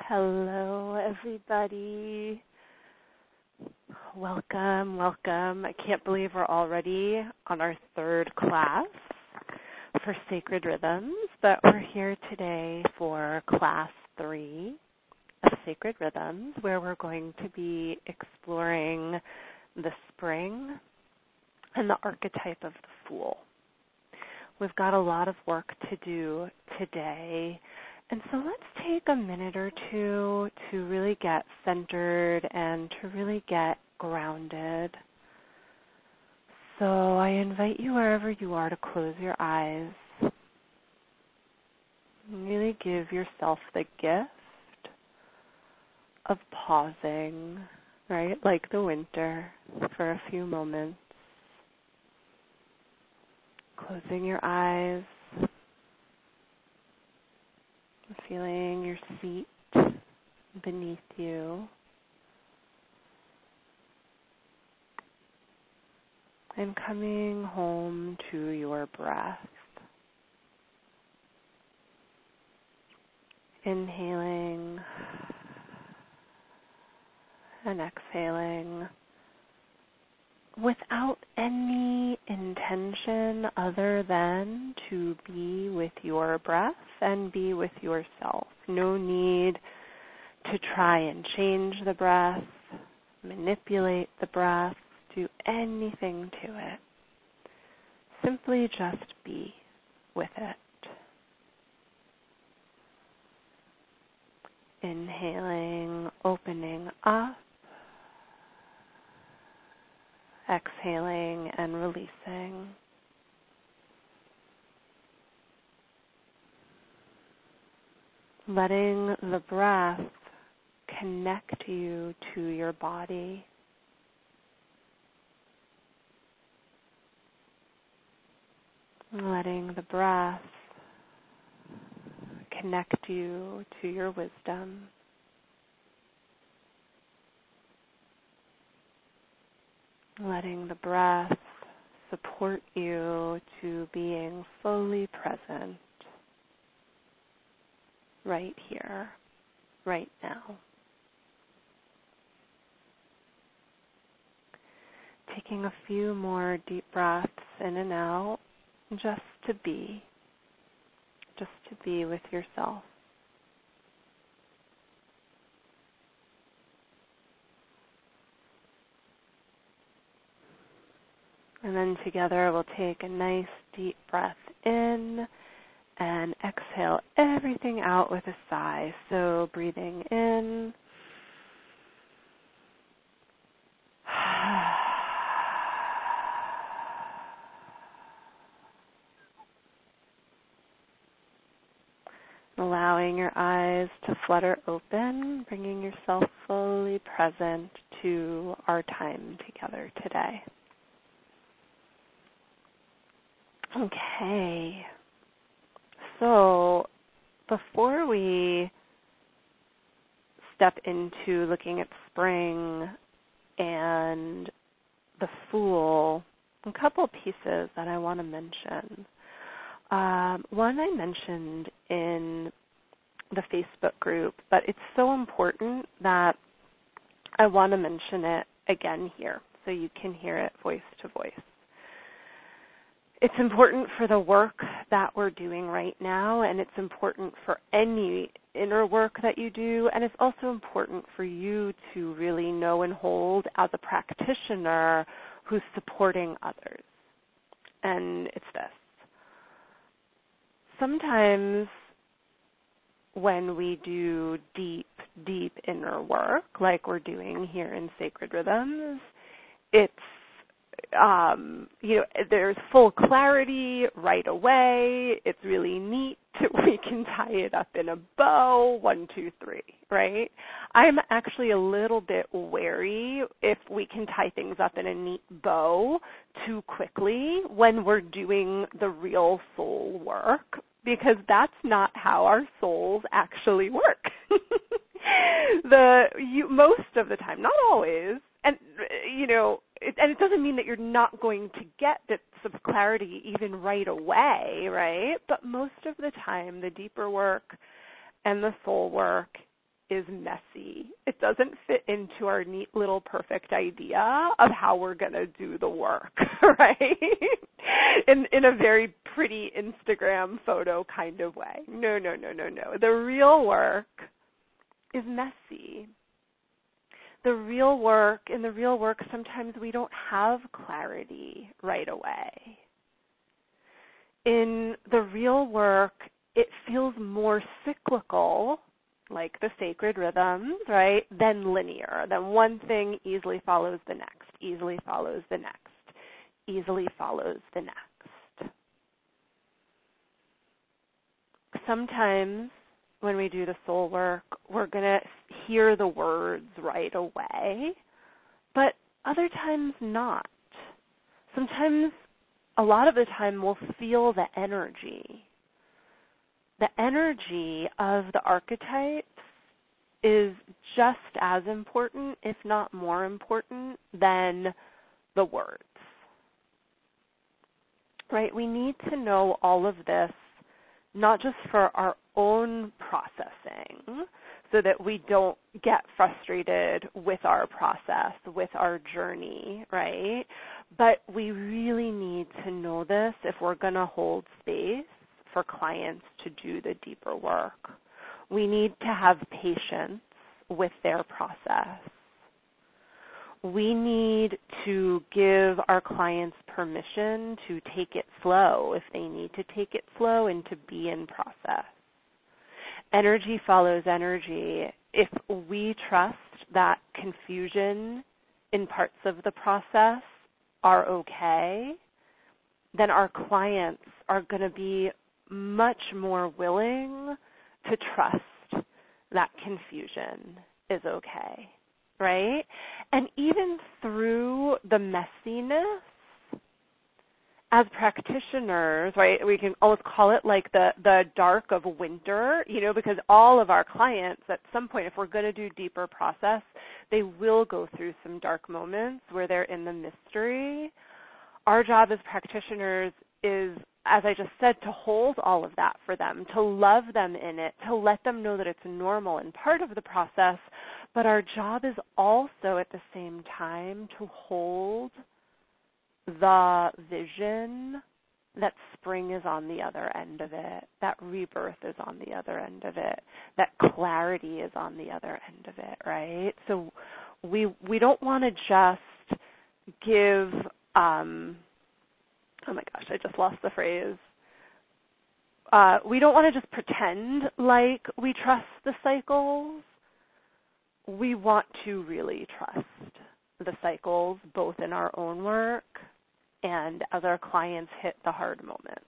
Hello, everybody. Welcome, welcome. I can't believe we're already on our third class for Sacred Rhythms, but we're here today for class 3 of Sacred Rhythms, where we're going to be exploring the spring and the archetype of the Fool. We've got a lot of work to do today. And so let's take a minute or two to really get centered and to really get grounded. So I invite you wherever you are to close your eyes. Really give yourself the gift of pausing, right? Like the winter, for a few moments. Closing your eyes. Feeling your seat beneath you. And coming home to your breath. Inhaling and exhaling without any intention other than to be with your breath and be with yourself. No need to try and change the breath, manipulate the breath, do anything to it. Simply just be with it. Inhaling, opening up. Exhaling and releasing. Letting the breath connect you to your body. Letting the breath connect you to your wisdom. Letting the breath support you to being fully present right here, right now. Taking a few more deep breaths in and out just to be with yourself. And then together we'll take a nice deep breath in and exhale everything out with a sigh. So breathing in. Allowing your eyes to flutter open, bringing yourself fully present to our time together today. Okay, so before we step into looking at spring and the Fool, a couple pieces that I want to mention. One I mentioned in the Facebook group, but it's so important that I want to mention it again here so you can hear it voice to voice. It's important for the work that we're doing right now, and it's important for any inner work that you do, and it's also important for you to really know and hold as a practitioner who's supporting others. And it's this. Sometimes when we do deep inner work, like we're doing here in Sacred Rhythms, it's there's full clarity right away. It's really neat. We can tie it up in a bow, 1, 2, 3, right? I'm actually a little bit wary if we can tie things up in a neat bow too quickly when we're doing the real soul work, because that's not how our souls actually work. Most of the time, not always, and it doesn't mean that you're not going to get bits of clarity even right away, right? But most of the time, the deeper work and the soul work is messy. It doesn't fit into our neat little perfect idea of how we're going to do the work, right? In a very pretty Instagram photo kind of way. No. The real work is messy. In the real work, sometimes we don't have clarity right away. In the real work, it feels more cyclical, like the sacred rhythms, right, than linear. Then one thing easily follows the next, easily follows the next, easily follows the next. Sometimes when we do the soul work, we're going to hear the words right away, but other times not. Sometimes, a lot of the time, we'll feel the energy. The energy of the archetypes is just as important, if not more important, than the words. Right? We need to know all of this, not just for our own processing, so that we don't get frustrated with our process, with our journey, right? But we really need to know this if we're going to hold space for clients to do the deeper work. We need to have patience with their process. We need to give our clients permission to take it slow if they need to take it slow and to be in process. Energy follows energy. If we trust that confusion in parts of the process are okay, then our clients are going to be much more willing to trust that confusion is okay, right? And even through the messiness, as practitioners, right, we can almost call it like the dark of winter, because all of our clients at some point, if we're going to do deeper process, they will go through some dark moments where they're in the mystery. Our job as practitioners is, as I just said, to hold all of that for them, to love them in it, to let them know that it's normal and part of the process. But our job is also at the same time to hold the vision that spring is on the other end of it, that rebirth is on the other end of it, that clarity is on the other end of it, right? So we don't want to just give, oh my gosh, I just lost the phrase. We don't want to just pretend like we trust the cycles. We want to really trust the cycles, both in our own work and as our clients hit the hard moments.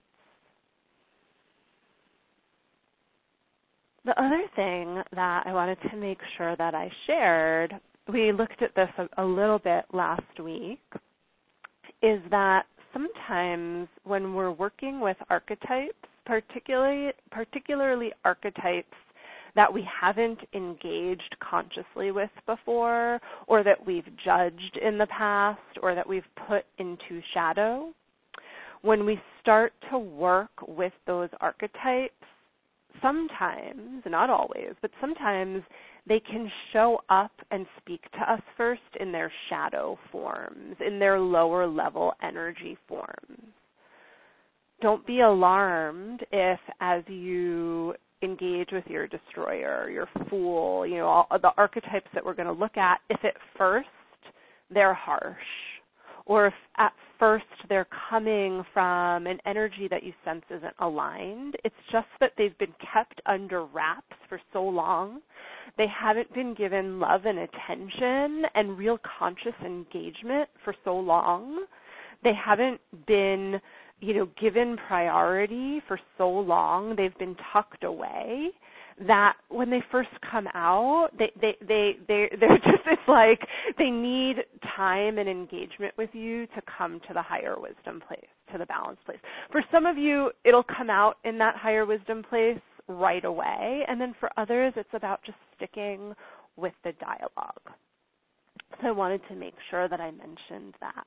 The other thing that I wanted to make sure that I shared, we looked at this a little bit last week, is that sometimes when we're working with archetypes, particularly archetypes that we haven't engaged consciously with before, or that we've judged in the past, or that we've put into shadow, when we start to work with those archetypes, sometimes, not always, but sometimes they can show up and speak to us first in their shadow forms, in their lower level energy forms. Don't be alarmed if, as you engage with your destroyer, your fool, all the archetypes that we're going to look at, if at first they're harsh, or if at first they're coming from an energy that you sense isn't aligned. It's just that they've been kept under wraps for so long. They haven't been given love and attention and real conscious engagement for so long. They haven't been given priority for so long. They've been tucked away that when they first come out, they're just, it's like they need time and engagement with you to come to the higher wisdom place, to the balanced place. For some of you, it'll come out in that higher wisdom place right away, and then for others, it's about just sticking with the dialogue. So I wanted to make sure that I mentioned that.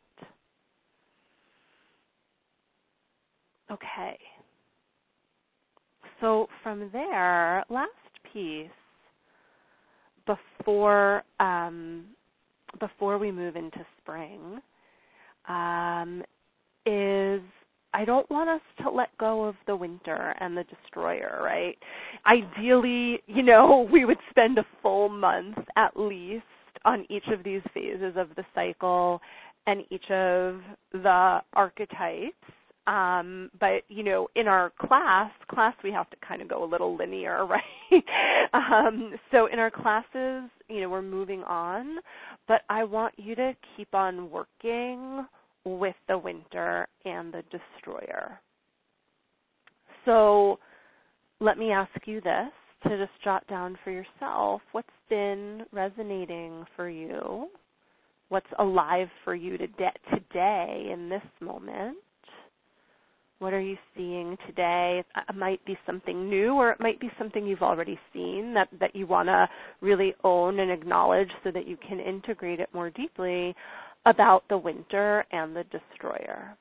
Okay. So from there, last piece, before we move into spring is I don't want us to let go of the winter and the destroyer, right? Ideally, we would spend a full month at least on each of these phases of the cycle and each of the archetypes. But, in our class we have to kind of go a little linear, right? So in our classes, we're moving on, but I want you to keep on working with the winter and the destroyer. So let me ask you this to just jot down for yourself. What's been resonating for you? What's alive for you today in this moment? What are you seeing today? It might be something new, or it might be something you've already seen that you want to really own and acknowledge so that you can integrate it more deeply about the winter and the destroyer.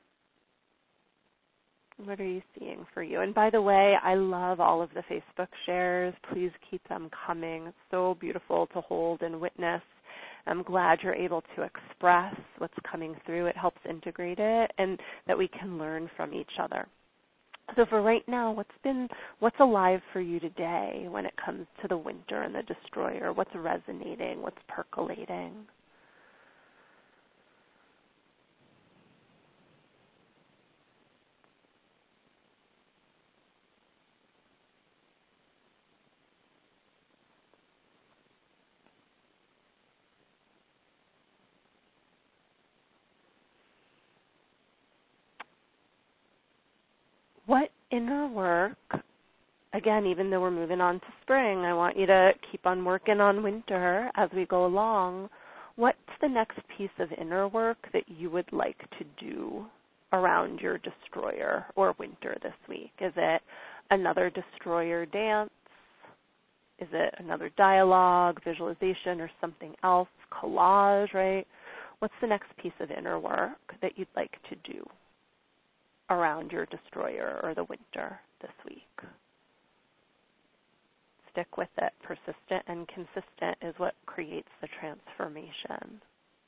What are you seeing for you? And by the way, I love all of the Facebook shares. Please keep them coming. It's so beautiful to hold and witness. I'm glad you're able to express what's coming through. It helps integrate it, and that we can learn from each other. So for right now, what's alive for you today when it comes to the winter and the destroyer? What's resonating? What's percolating? What inner work, again, even though we're moving on to spring, I want you to keep on working on winter as we go along. What's the next piece of inner work that you would like to do around your destroyer or winter this week? Is it another destroyer dance? Is it another dialogue, visualization, or something else? Collage, right? What's the next piece of inner work that you'd like to do around your destroyer or the winter this week? Stick with it. Persistent and consistent is what creates the transformation.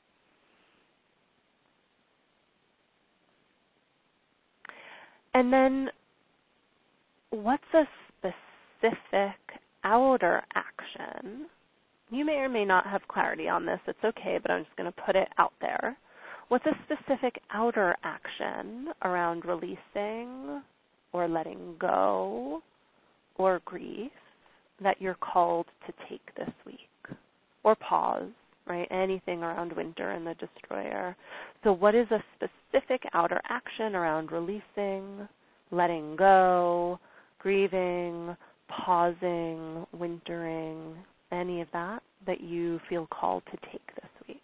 And then what's a specific outer action? You may or may not have clarity on this. It's okay, but I'm just going to put it out there. What's a specific outer action around releasing or letting go or grief that you're called to take this week? Or pause, right? Anything around winter and the destroyer. So what is a specific outer action around releasing, letting go, grieving, pausing, wintering, any of that you feel called to take this week?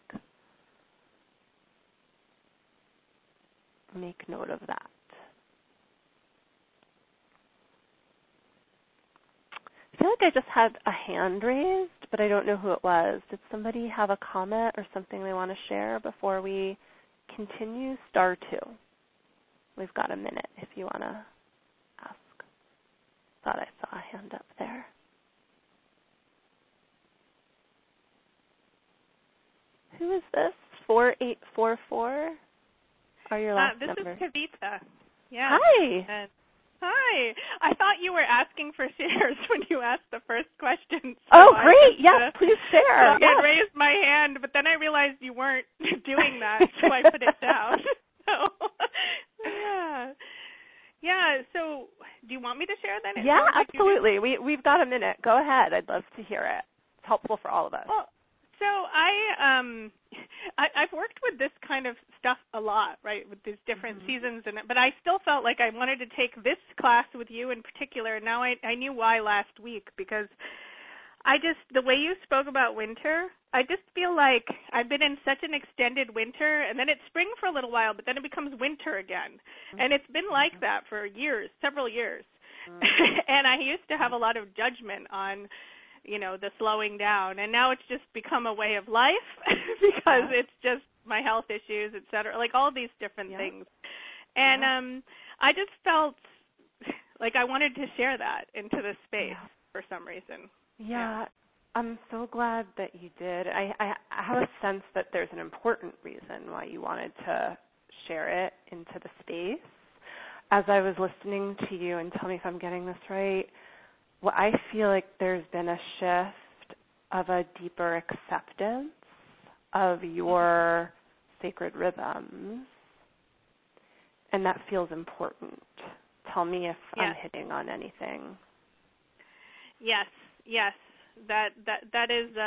Make note of that. I feel like I just had a hand raised, but I don't know who it was. Did somebody have a comment or something they want to share before we continue? Star 2. We've got a minute if you want to ask. Thought I saw a hand up there. Who is this? 4844? Are your last this number? Is Kavita. Yeah. Hi. Hi. I thought you were asking for shares when you asked the first question. So great. Yes, please share. So I raised my hand, but then I realized you weren't doing that, so I put it down. So, yeah. Yeah, so do you want me to share then? Yeah, absolutely. We've got a minute. Go ahead. I'd love to hear it. It's helpful for all of us. Well, so I've worked with this kind of stuff a lot, right, with these different seasons, but I still felt like I wanted to take this class with you in particular. Now I knew why last week, because the way you spoke about winter, I just feel like I've been in such an extended winter, and then it's spring for a little while, but then it becomes winter again. And it's been like that for years, several years. And I used to have a lot of judgment on the slowing down. And now it's just become a way of life because it's just my health issues, et cetera, like all these different things. And I just felt like I wanted to share that into this space for some reason. Yeah. I'm so glad that you did. I have a sense that there's an important reason why you wanted to share it into the space. As I was listening to you, and tell me if I'm getting this right, well, I feel like there's been a shift of a deeper acceptance of your sacred rhythms, and that feels important. Tell me if I'm hitting on anything. Yes. That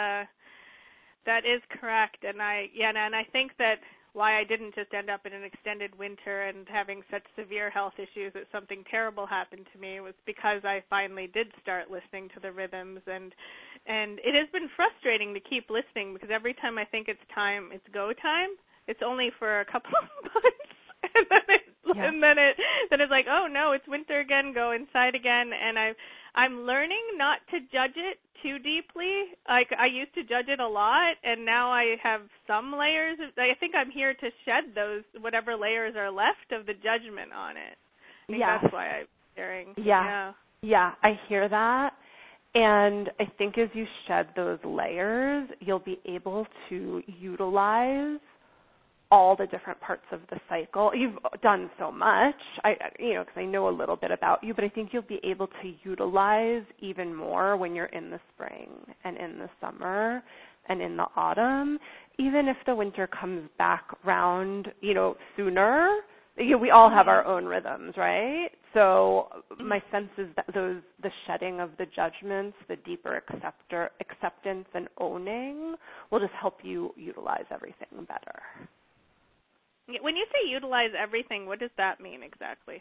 is correct, and I think that why I didn't just end up in an extended winter and having such severe health issues that something terrible happened to me was because I finally did start listening to the rhythms, and it has been frustrating to keep listening because every time I think it's go time, it's only for a couple of months. And then it's like, oh no, it's winter again, go inside again. And I'm learning not to judge it too deeply. Like I used to judge it a lot, and now I have some layers. I think I'm here to shed those, whatever layers are left of the judgment on it. I think that's why I'm sharing. Yeah, I hear that. And I think as you shed those layers, you'll be able to utilize all the different parts of the cycle. You've done so much, because I know a little bit about you, but I think you'll be able to utilize even more when you're in the spring and in the summer and in the autumn. Even if the winter comes back round, sooner, we all have our own rhythms, right? So my sense is that the shedding of the judgments, the deeper acceptance and owning will just help you utilize everything better. When you say utilize everything, what does that mean exactly?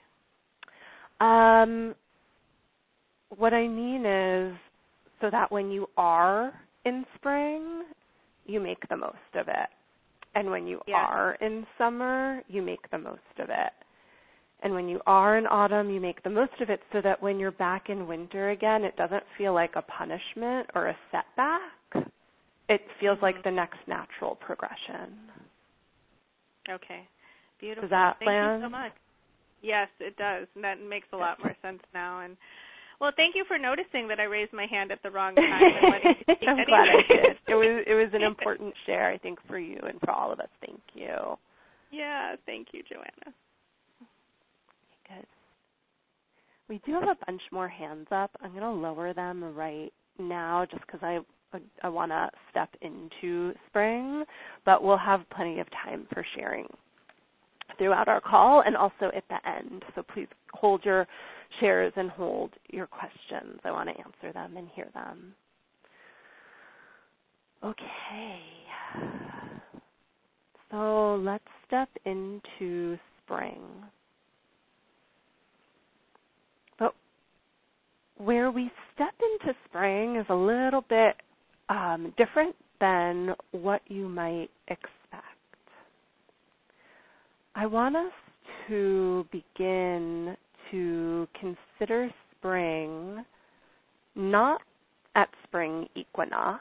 What I mean is so that when you are in spring, you make the most of it. And when you are in summer, you make the most of it. And when you are in autumn, you make the most of it so that when you're back in winter again, it doesn't feel like a punishment or a setback. It feels like the next natural progression. Okay, beautiful. Does that Thank land? you so much. Yes, it does. And that makes a lot more sense now. And well, thank you for noticing that I raised my hand at the wrong time. And letting me speak. I'm glad I did. It was an important share, I think, for you and for all of us. Thank you. Yeah, thank you, Joanna. Good. We do have a bunch more hands up. I'm going to lower them right now just because I want to step into spring, but we'll have plenty of time for sharing throughout our call and also at the end. So please hold your shares and hold your questions. I want to answer them and hear them. Okay. So let's step into spring. But where we step into spring is a little bit different than what you might expect. I want us to begin to consider spring not at spring equinox,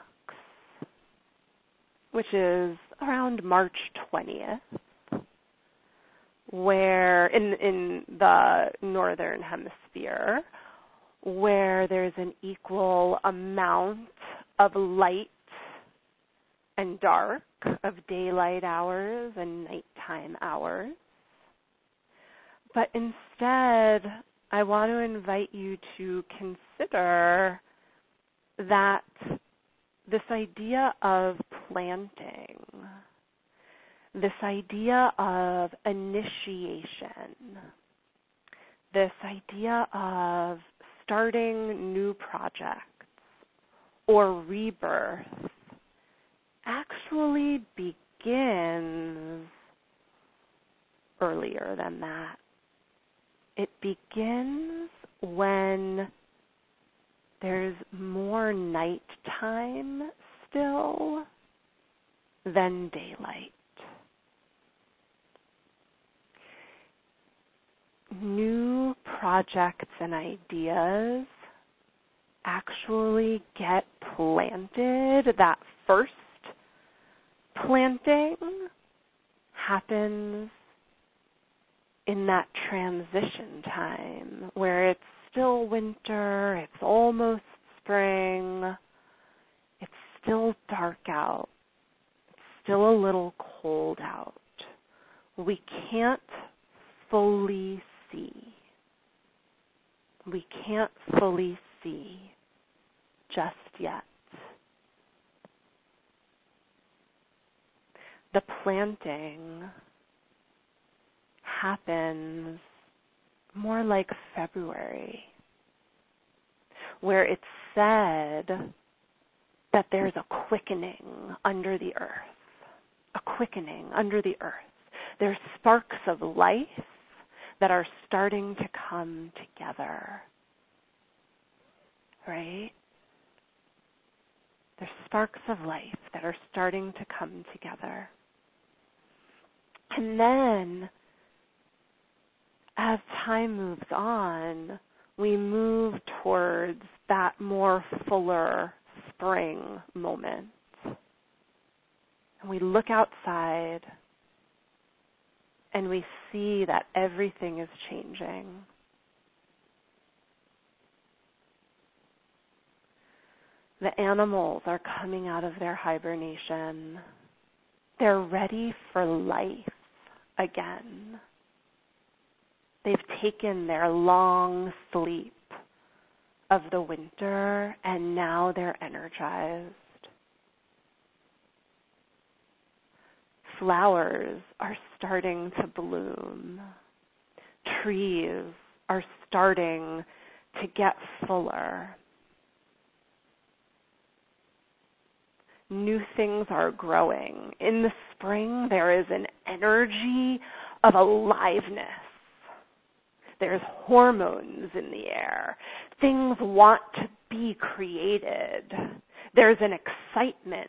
which is around March 20th, where in the northern hemisphere, where there's an equal amount of light and dark, of daylight hours and nighttime hours. But instead, I want to invite you to consider that this idea of planting, this idea of initiation, this idea of starting new projects or rebirth actually begins earlier than that. It begins when there's more nighttime still than daylight. New projects and ideas actually get planted. That first planting happens in that transition time where it's still winter, it's almost spring, still dark out. It's still a little cold out. We can't fully see. We can't fully see just yet. The planting happens more like February, where it's said that there's a quickening under the earth, a quickening under the earth. There's sparks of life that are starting to come together, right? There's sparks of life that are starting to come together. And then, as time moves on, we move towards that more fuller spring moment. And we look outside and we see that everything is changing. The animals are coming out of their hibernation. They're ready for life again. They've taken their long sleep of the winter, and now they're energized. Flowers are starting to bloom. Trees are starting to get fuller. New things are growing. In the spring, there is an energy of aliveness. There's hormones in the air. Things want to be created. There's an excitement.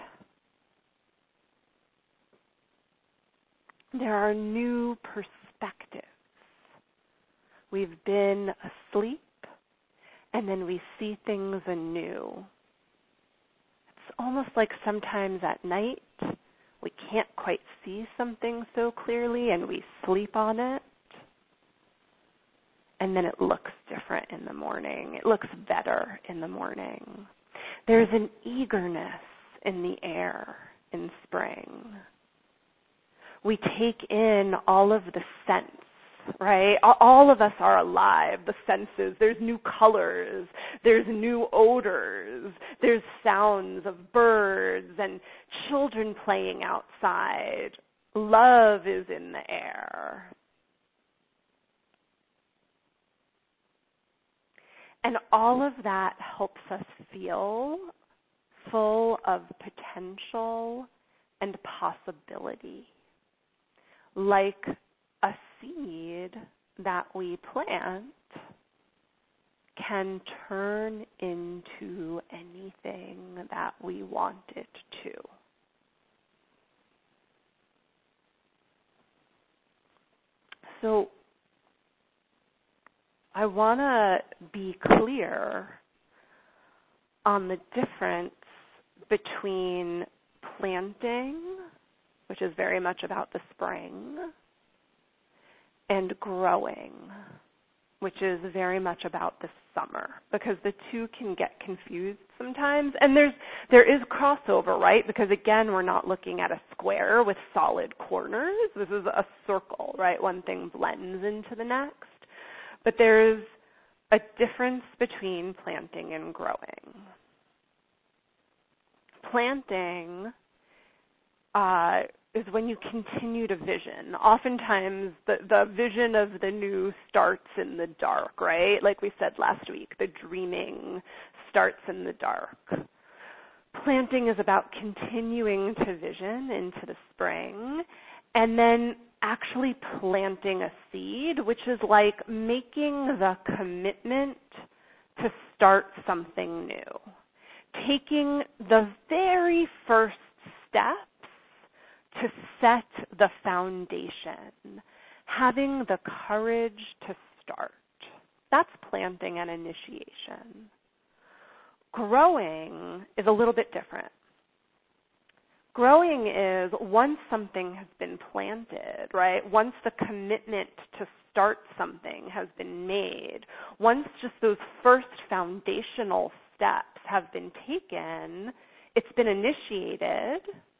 There are new perspectives. We've been asleep, and then we see things anew. It's almost like sometimes at night we can't quite see something so clearly, and we sleep on it. And then it looks different in the morning. It looks better in the morning. There's an eagerness in the air in spring. We take in all of the scents, right? All of us are alive, the senses. There's new colors. There's new odors. There's sounds of birds and children playing outside. Love is in the air. And all of that helps us feel full of potential and possibility. Like a seed that we plant can turn into anything that we want it to. So I want to be clear on the difference between planting, which is very much about the spring, and growing, which is very much about the summer, because the two can get confused sometimes. And there is crossover, right? Because again, we're not looking at a square with solid corners. This is a circle, right? One thing blends into the next. But there's a difference between planting and growing. Planting is when you continue to vision. Oftentimes, the vision of the new starts in the dark, right? Like we said last week, the dreaming starts in the dark. Planting is about continuing to vision into the spring, and then actually planting a seed, which is like making the commitment to start something new. Taking the very first steps to set the foundation. Having the courage to start. That's planting and initiation. Growing is a little bit different. Growing is once something has been planted, right? Once the commitment to start something has been made, once just those first foundational steps have been taken, it's been initiated,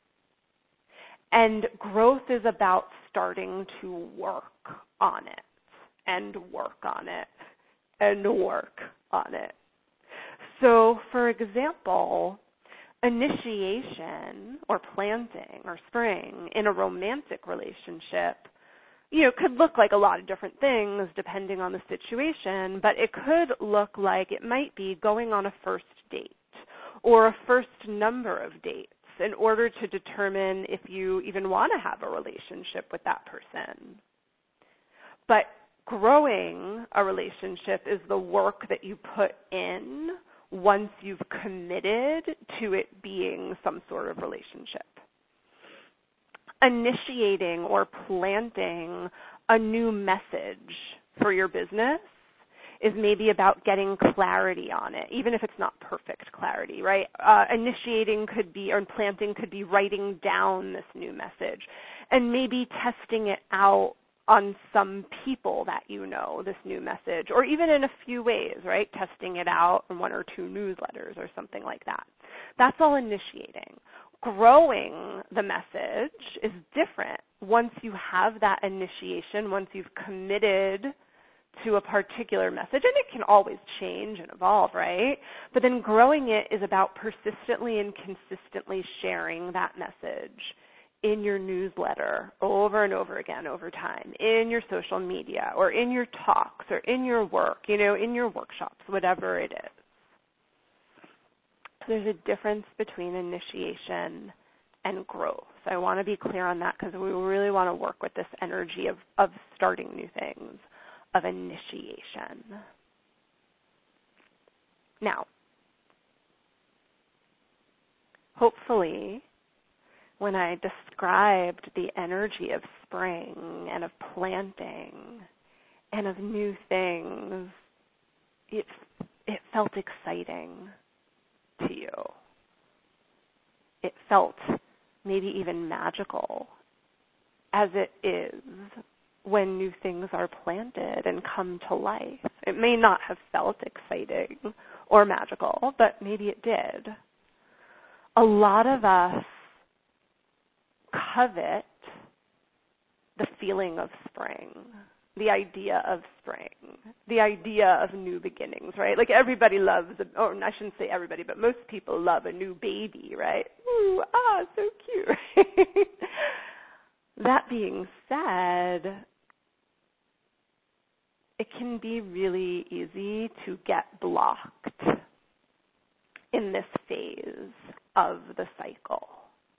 and growth is about starting to work on it and work on it and work on it. So, for example, initiation or planting or spring in a romantic relationship, could look like a lot of different things depending on the situation, but it could look like it might be going on a first date or a first number of dates in order to determine if you even want to have a relationship with that person. But growing a relationship is the work that you put in once you've committed to it being some sort of relationship. Initiating or planting a new message for your business is maybe about getting clarity on it, even if it's not perfect clarity, right? Initiating could be, or planting could be writing down this new message and maybe testing it out on some people that this new message, or even in a few ways, right? Testing it out in 1 or 2 newsletters or something like that. That's all initiating. Growing the message is different. Once you have that initiation, once you've committed to a particular message, and it can always change and evolve, right? But then growing it is about persistently and consistently sharing that message in your newsletter over and over again over time, in your social media or in your talks or in your work, in your workshops, whatever it is. So there's a difference between initiation and growth. I want to be clear on that because we really want to work with this energy of starting new things, of initiation. Now, hopefully, when I described the energy of spring and of planting and of new things, it felt exciting to you. It felt maybe even magical, as it is when new things are planted and come to life. It may not have felt exciting or magical, but maybe it did. A lot of us covet the feeling of spring, the idea of spring, the idea of new beginnings, right? Like everybody loves, or I shouldn't say everybody, but most people love a new baby, right? Ooh, so cute. That being said, it can be really easy to get blocked in this phase of the cycle.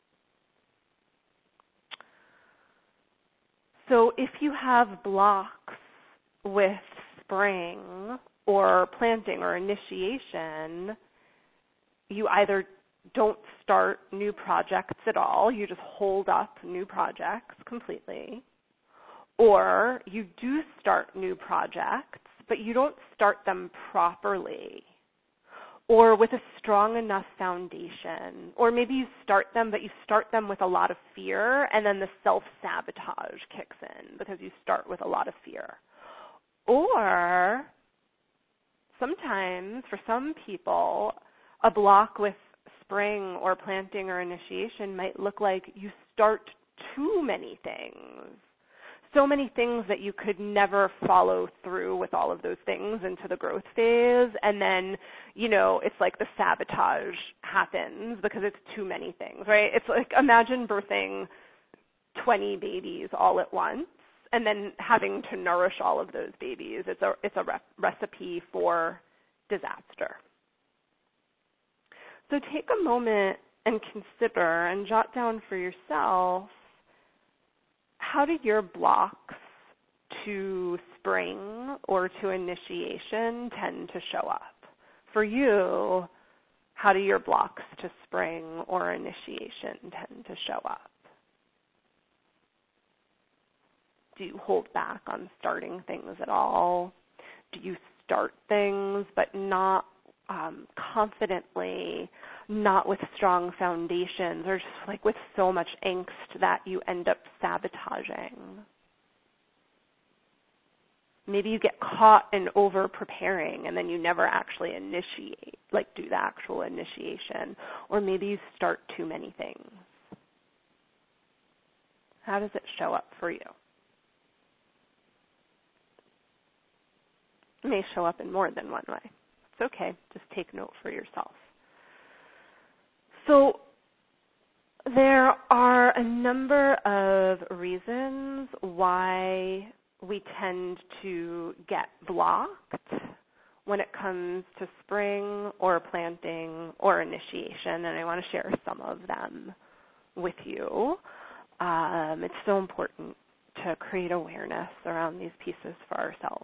So if you have blocks with spring or planting or initiation, you either don't start new projects at all, you just hold up new projects completely, or you do start new projects, but you don't start them properly or with a strong enough foundation. Or maybe you start them, but you start them with a lot of fear, and then the self-sabotage kicks in because you start with a lot of fear. Or sometimes, for some people, a block with spring or planting or initiation might look like you start too many things. So many things that you could never follow through with all of those things into the growth phase. And then, it's like the sabotage happens because it's too many things, right? It's like, imagine birthing 20 babies all at once and then having to nourish all of those babies. It's a recipe for disaster. So take a moment and consider and jot down for yourself, how do your blocks to spring or to initiation tend to show up? For you, how do your blocks to spring or initiation tend to show up? Do you hold back on starting things at all? Do you start things but not confidently, not with strong foundations, or just like with so much angst that you end up sabotaging? Maybe you get caught in over-preparing and then you never actually initiate, like do the actual initiation. Or maybe you start too many things. How does it show up for you? It may show up in more than one way. It's okay. Just take note for yourself. So there are a number of reasons why we tend to get blocked when it comes to spring or planting or initiation, and I want to share some of them with you. It's so important to create awareness around these pieces for ourselves.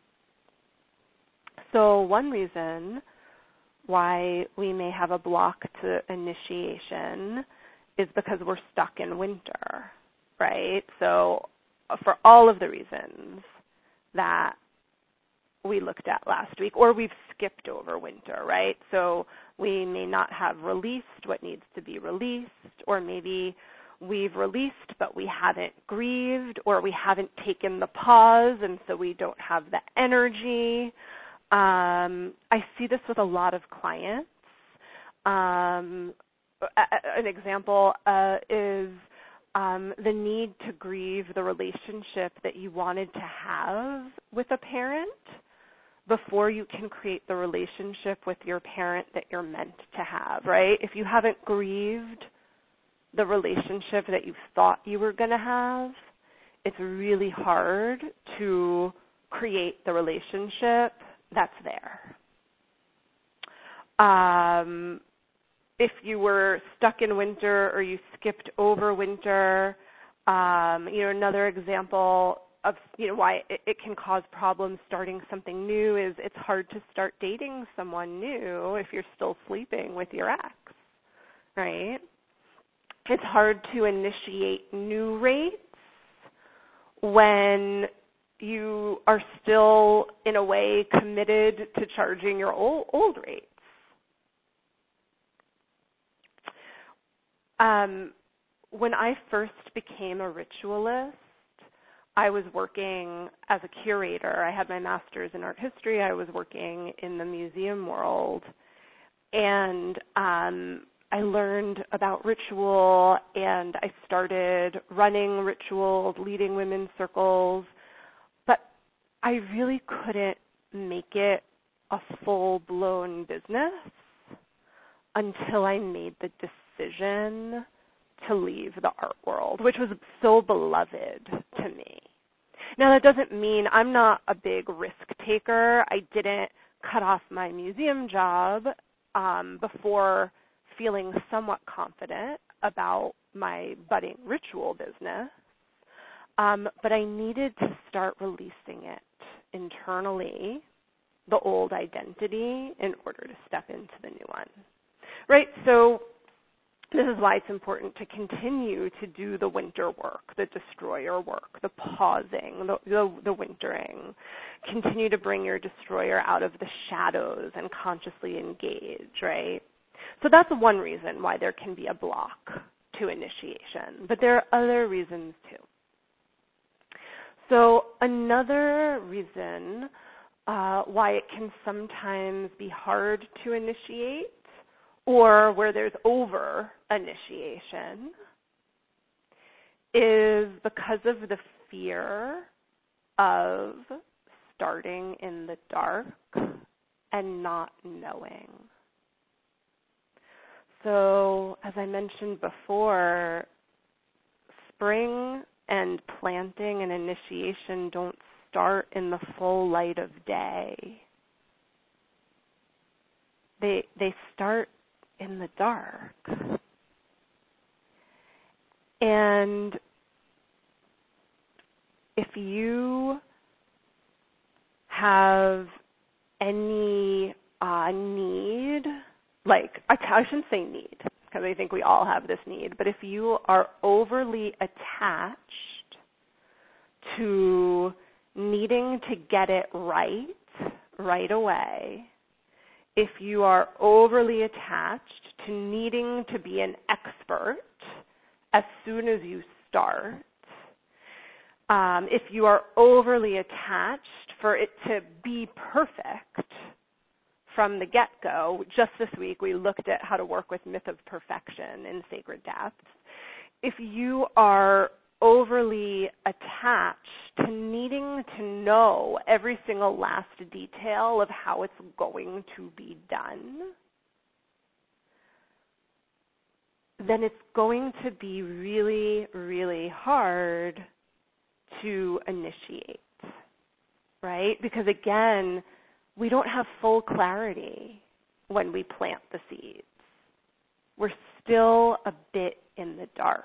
So one reason why we may have a block to initiation is because we're stuck in winter, right? So for all of the reasons that we looked at last week, or we've skipped over winter, right? So we may not have released what needs to be released, or maybe we've released but we haven't grieved, or we haven't taken the pause and so we don't have the energy. I see this with a lot of clients. An example is the need to grieve the relationship that you wanted to have with a parent before you can create the relationship with your parent that you're meant to have, right? If you haven't grieved the relationship that you thought you were going to have, it's really hard to create the relationship that's there. If you were stuck in winter or you skipped over winter, another example of why it can cause problems starting something new is it's hard to start dating someone new if you're still sleeping with your ex, right? It's hard to initiate new rates when you are still, in a way, committed to charging your old rates. When I first became a ritualist, I was working as a curator. I had my master's in art history. I was working in the museum world. And I learned about ritual, and I started running rituals, leading women's circles. But I really couldn't make it a full-blown business until I made the decision to leave the art world, which was so beloved to me. Now, that doesn't mean I'm not a big risk taker. I didn't cut off my museum job before feeling somewhat confident about my budding ritual business. But I needed to start releasing it internally, the old identity, in order to step into the new one. Right? So this is why it's important to continue to do the winter work, the destroyer work, the pausing, the wintering. Continue to bring your destroyer out of the shadows and consciously engage, right? So that's one reason why there can be a block to initiation, but there are other reasons too. So another reason why it can sometimes be hard to initiate, or where there's over-initiation, is because of the fear of starting in the dark and not knowing. So, as I mentioned before, spring and planting and initiation don't start in the full light of day. They start in the dark. And if you have any need, I shouldn't say need, because I think we all have this need, but if you are overly attached to needing to get it right away, if you are overly attached to needing to be an expert as soon as you start, If you are overly attached for it to be perfect from the get-go, just this week we looked at how to work with myth of perfection in Sacred Depths. If you are overly attached to needing to know every single last detail of how it's going to be done, then it's going to be really, really hard to initiate, right? Because again, we don't have full clarity when we plant the seeds. We're still a bit in the dark.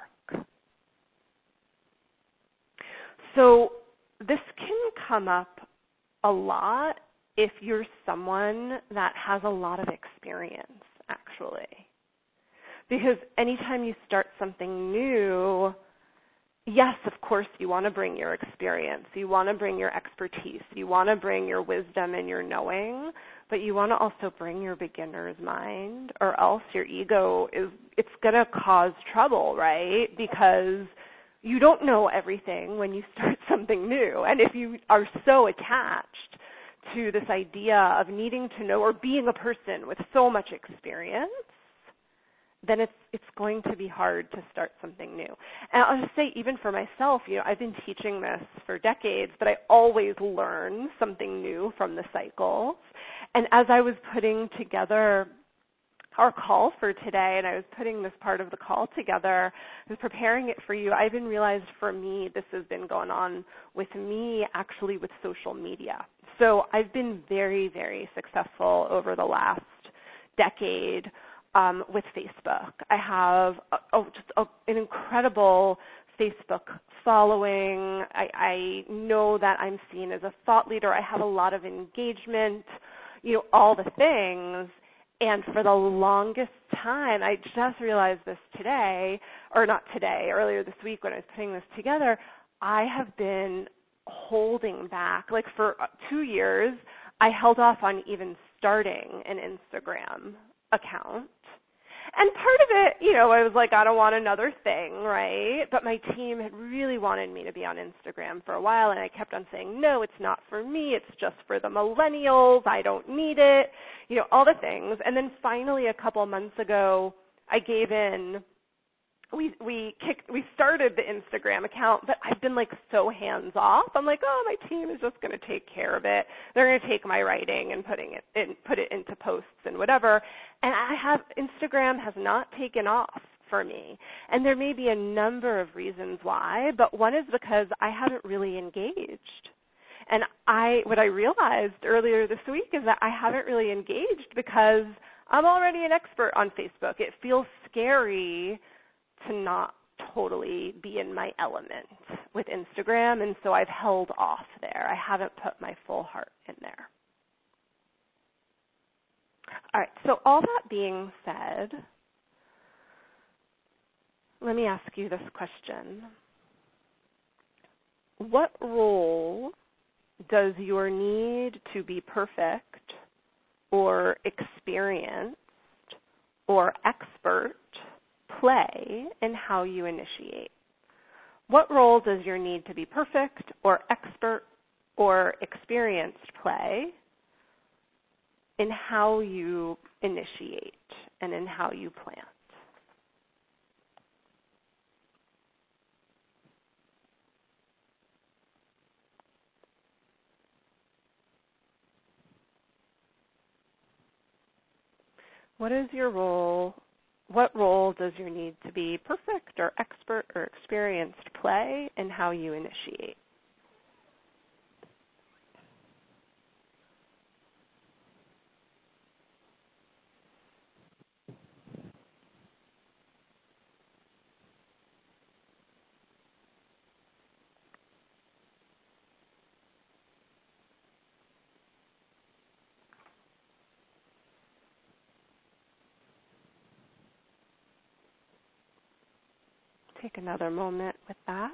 So this can come up a lot if you're someone that has a lot of experience, actually. Because anytime you start something new, yes, of course, you want to bring your experience. You want to bring your expertise. You want to bring your wisdom and your knowing, but you want to also bring your beginner's mind, or else your ego it's going to cause trouble, right? Because you don't know everything when you start something new. And if you are so attached to this idea of needing to know or being a person with so much experience, then it's going to be hard to start something new. And I'll just say, even for myself, I've been teaching this for decades, but I always learn something new from the cycles. And as I was putting together our call for today, and I was putting this part of the call together, I was preparing it for you, I even realized for me, this has been going on with me actually with social media. So I've been very, very successful over the last decade with Facebook. I have an incredible Facebook following. I know that I'm seen as a thought leader. I have a lot of engagement, all the things. And for the longest time, I just realized this today, or not today, earlier this week when I was putting this together, I have been holding back. Like for 2 years, I held off on even starting an Instagram account. And part of it, I was like, I don't want another thing, right? But my team had really wanted me to be on Instagram for a while, and I kept on saying, no, it's not for me. It's just for the millennials. I don't need it, all the things. And then finally a couple months ago, I gave in. We started the Instagram account, but I've been like so hands off. I'm like, my team is just going to take care of it. They're going to take my writing and put it into posts and whatever. And Instagram has not taken off for me. And there may be a number of reasons why, but one is because I haven't really engaged. And what I realized earlier this week is that I haven't really engaged because I'm already an expert on Facebook. It feels scary to not totally be in my element with Instagram, and so I've held off there. I haven't put my full heart in there. All right, so all that being said, let me ask you this question. What role does your need to be perfect or experienced or expert play in how you initiate? What role does your need to be perfect or expert or experienced play in how you initiate and in how you plant? What is your role? What role does your need to be perfect or expert or experienced play in how you initiate? Take another moment with that.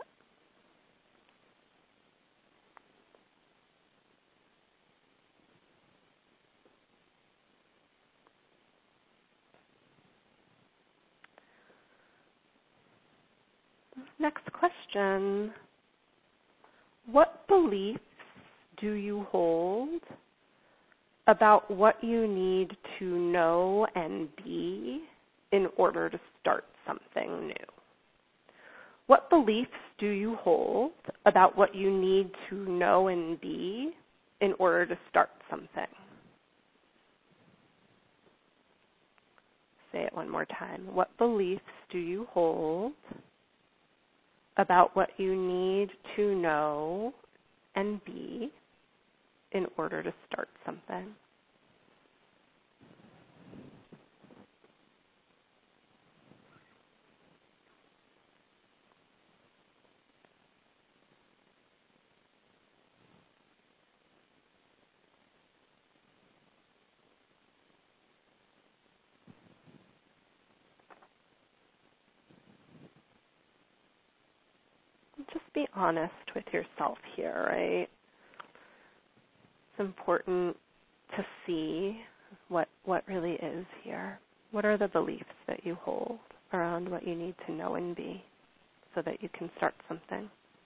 Next question. What beliefs do you hold about what you need to know and be in order to start something new? What beliefs do you hold about what you need to know and be in order to start something? Say it one more time. What beliefs do you hold about what you need to know and be in order to start something? Just be honest with yourself here, right? It's important to see what really is here. What are the beliefs that you hold around what you need to know and be so that you can start something?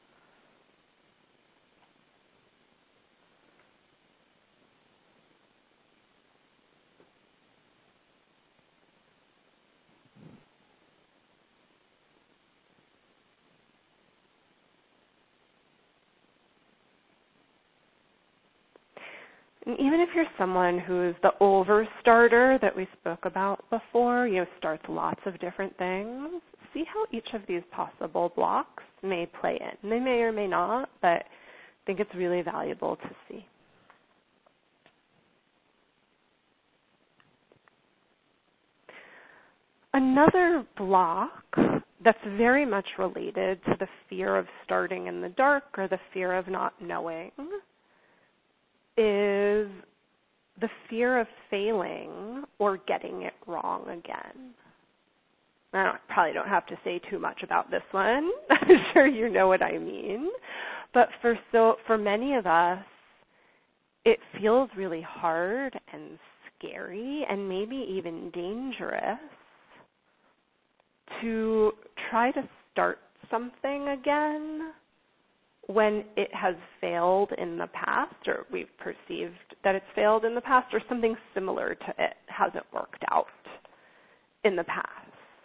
And even if you're someone who is the overstarter that we spoke about before, starts lots of different things, see how each of these possible blocks may play in. They may or may not, but I think it's really valuable to see. Another block that's very much related to the fear of starting in the dark or the fear of not knowing is the fear of failing or getting it wrong again. I probably don't have to say too much about this one. I'm sure you know what I mean. But for many of us, it feels really hard and scary and maybe even dangerous to try to start something again when it has failed in the past, or we've perceived that it's failed in the past, or something similar to it hasn't worked out in the past.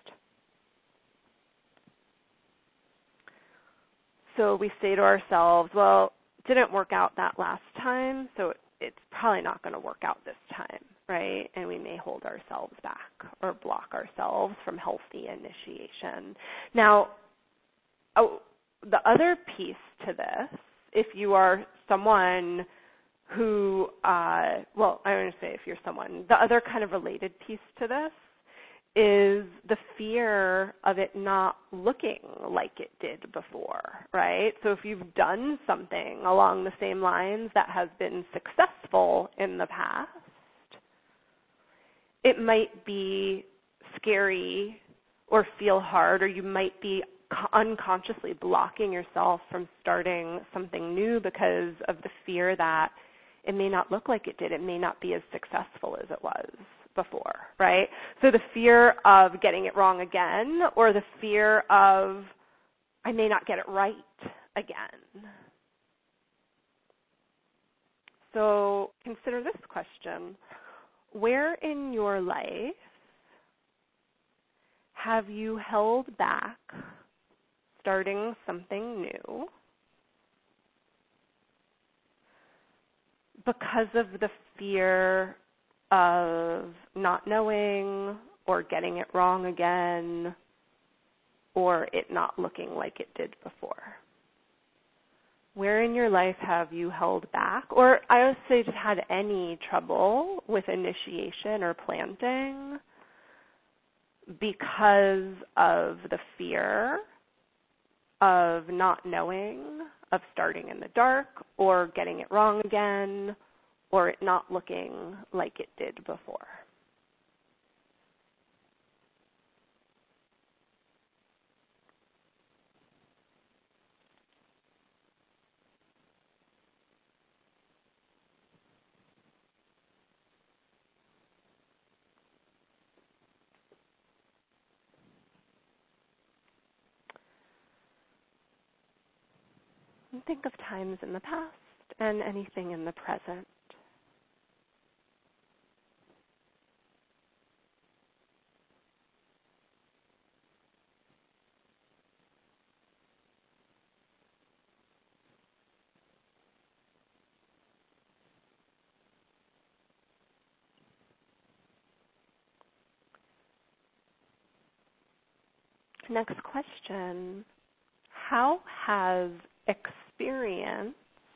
So we say to ourselves, well, it didn't work out that last time, so it's probably not going to work out this time, right? And we may hold ourselves back or block ourselves from healthy initiation. Now, the other piece to this, if you are someone who, I want to say if you're someone, the other kind of related piece to this is the fear of it not looking like it did before, right? So if you've done something along the same lines that has been successful in the past, it might be scary or feel hard, or you might be unconsciously blocking yourself from starting something new because of the fear that it may not look like it did. It may not be as successful as it was before, right? So the fear of getting it wrong again, or the fear of I may not get it right again. So consider this question. Where in your life have you held back starting something new because of the fear of not knowing or getting it wrong again or it not looking like it did before? Where in your life have you held back, or I would say just had any trouble with initiation or planting because of the fear of not knowing, of starting in the dark, or getting it wrong again, or it not looking like it did before? And think of times in the past and anything in the present. Next question, how has experience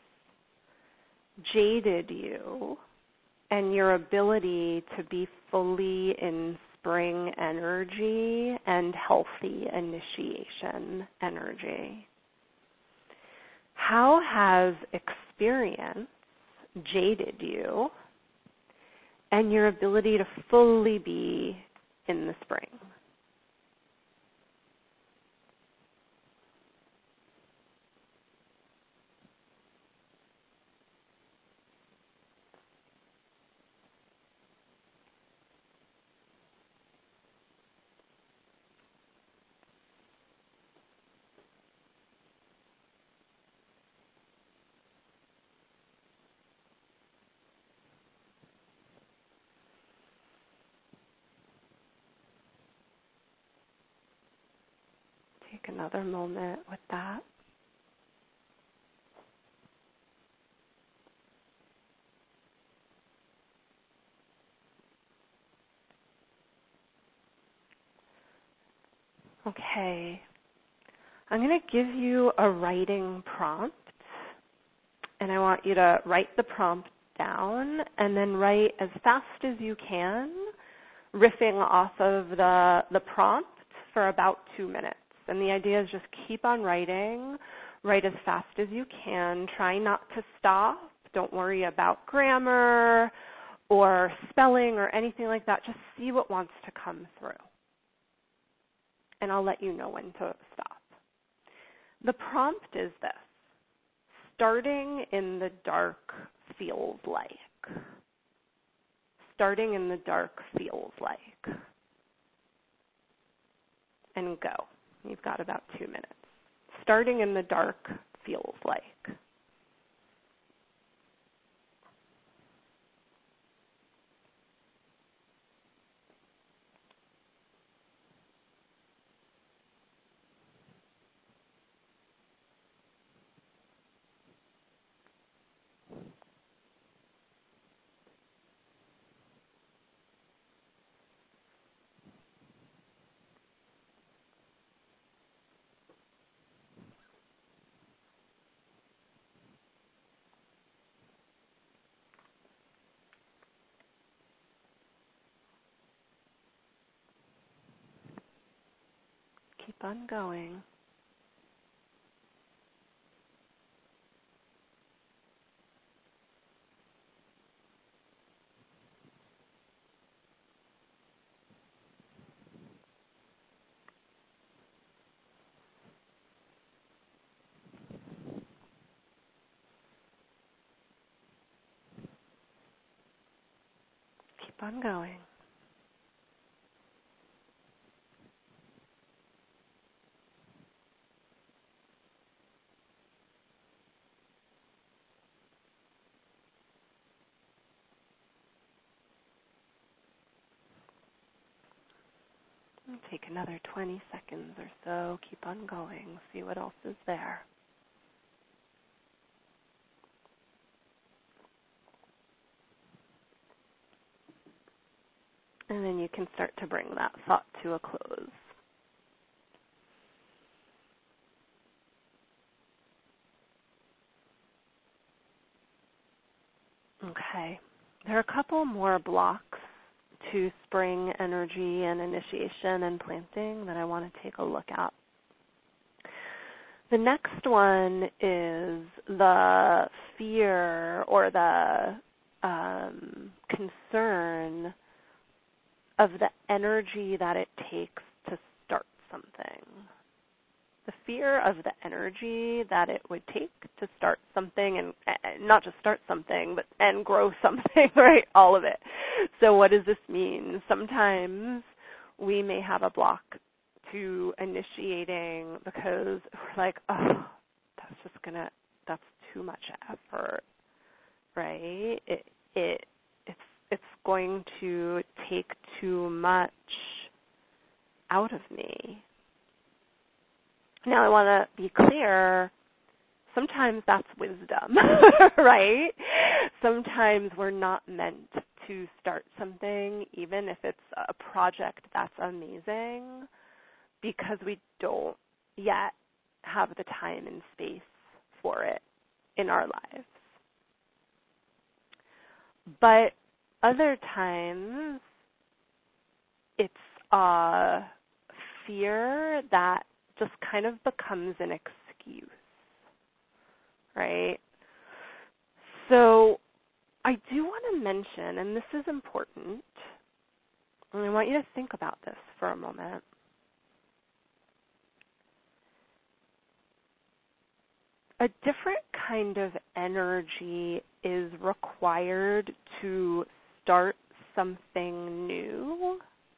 jaded you and your ability to be fully in spring energy and healthy initiation energy? How has experience jaded you and your ability to fully be in the spring? Take another moment with that. Okay, I'm going to give you a writing prompt, and I want you to write the prompt down and then write as fast as you can, riffing off of the prompt for about 2 minutes. And the idea is just keep on writing, write as fast as you can, try not to stop, don't worry about grammar or spelling or anything like that, just see what wants to come through. And I'll let you know when to stop. The prompt is this: starting in the dark feels like. Starting in the dark feels like. And go. You've got about 2 minutes. Starting in the dark feels like. Keep on going. Keep on going. Take another 20 seconds or so. Keep on going. See what else is there. And then you can start to bring that thought to a close. Okay. There are a couple more blocks to spring energy and initiation and planting that I want to take a look at. The next one is the fear or the concern of the energy that it takes to start something. The fear of the energy that it would take to start something, and not just start something, but and grow something, right? All of it. So what does this mean? Sometimes we may have a block to initiating because we're like, oh, that's just going to that's too much effort, right? It's going to take too much out of me. Now I want to be clear, sometimes that's wisdom, right? Sometimes we're not meant to start something, even if it's a project that's amazing, because we don't yet have the time and space for it in our lives. But other times, it's a fear that just kind of becomes an excuse, right? So I do want to mention, and this is important, and I want you to think about this for a moment. A different kind of energy is required to start something new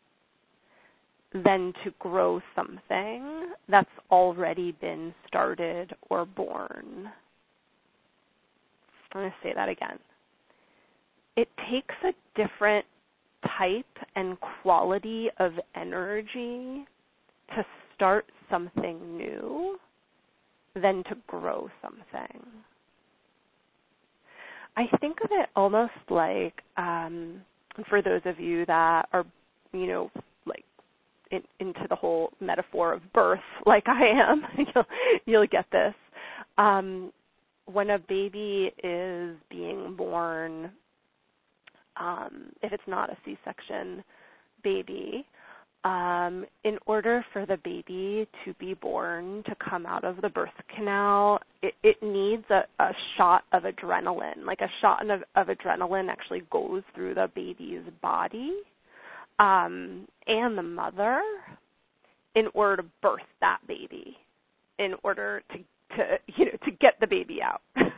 than to grow something that's already been started or born. I'm going to say that again. It takes a different type and quality of energy to start something new than to grow something. I think of it almost like, for those of you that are, like into the whole metaphor of birth, like I am, you'll get this. When a baby is being born, if it's not a C-section baby, in order for the baby to be born, to come out of the birth canal, it needs a shot of adrenaline. Like a shot of adrenaline actually goes through the baby's body and the mother in order to birth that baby, in order to get the baby out.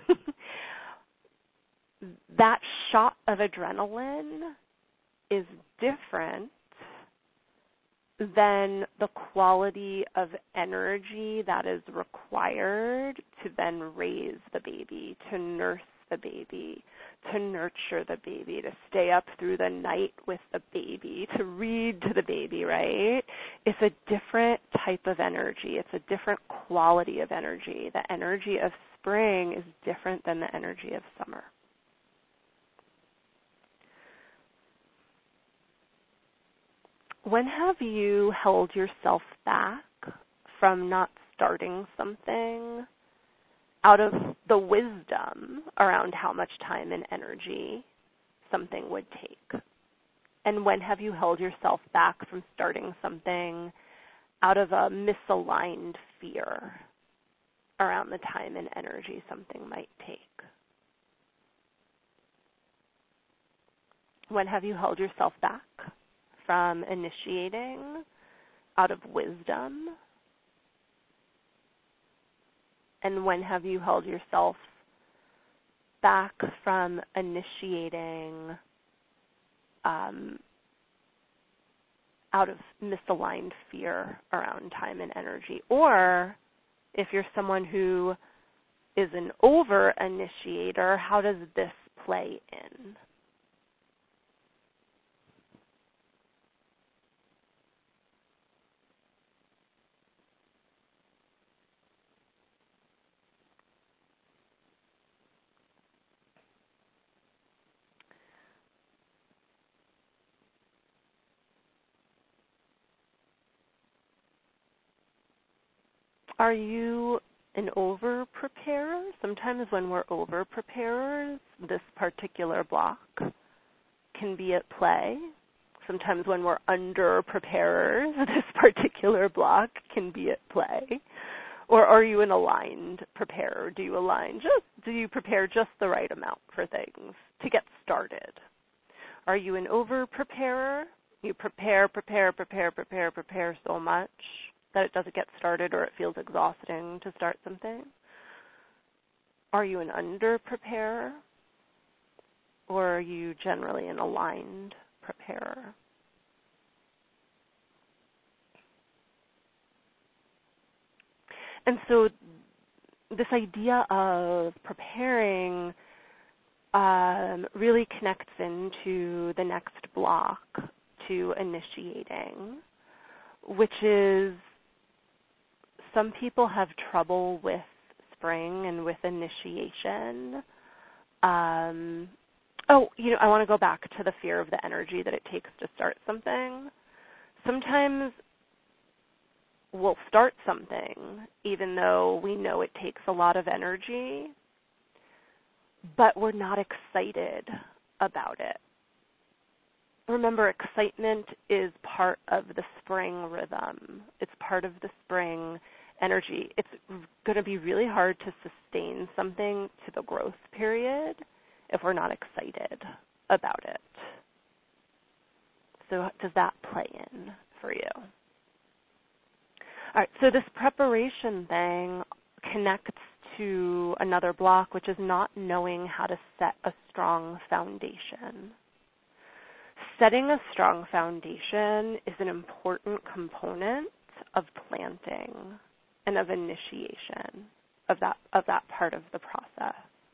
That shot of adrenaline is different than the quality of energy that is required to then raise the baby, to nurse the baby, to nurture the baby, to stay up through the night with the baby, to read to the baby, right? It's a different type of energy. It's a different quality of energy. The energy of spring is different than the energy of summer. When have you held yourself back from not starting something out of the wisdom around how much time and energy something would take? And when have you held yourself back from starting something out of a misaligned fear around the time and energy something might take? When have you held yourself back from initiating out of wisdom? And when have you held yourself back from initiating out of misaligned fear around time and energy? Or if you're someone who is an over-initiator, how does this play in? Are you an over-preparer? Sometimes when we're over-preparers, this particular block can be at play. Sometimes when we're under-preparers, this particular block can be at play. Or are you an aligned preparer? Do you prepare just the right amount for things to get started? Are you an over-preparer? You prepare so much that it doesn't get started or it feels exhausting to start something? Are you an under-preparer? Or are you generally an aligned preparer? And so this idea of preparing really connects into the next block to initiating, which is some people have trouble with spring and with initiation. I want to go back to the fear of the energy that it takes to start something. Sometimes we'll start something even though we know it takes a lot of energy, but we're not excited about it. Remember, excitement is part of the spring rhythm. It's part of the spring energy. It's going to be really hard to sustain something to the growth period if we're not excited about it. So does that play in for you? All right, so this preparation thing connects to another block, which is not knowing how to set a strong foundation. Setting a strong foundation is an important component of planting and of initiation of that part of the process.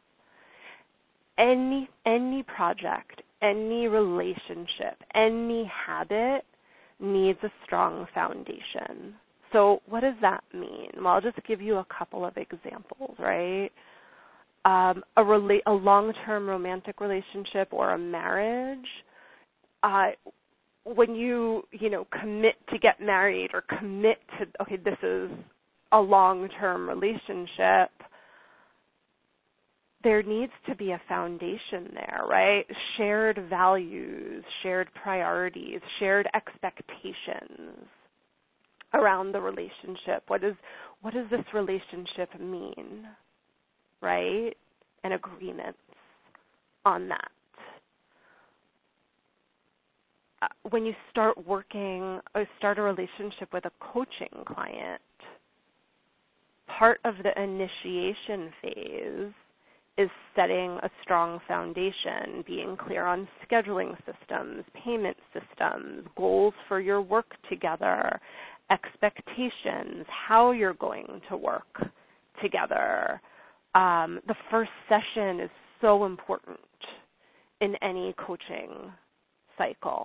Any project, any relationship, any habit needs a strong foundation. So what does that mean? Well, I'll just give you a couple of examples, right? A long-term romantic relationship or a marriage, when you commit to get married or commit to, okay, this is a long-term relationship, there needs to be a foundation there, right? Shared values, shared priorities, shared expectations around the relationship. What does this relationship mean, right? And agreements on that. When you start a relationship with a coaching client, part of the initiation phase is setting a strong foundation, being clear on scheduling systems, payment systems, goals for your work together, expectations, how you're going to work together. The first session is so important in any coaching cycle.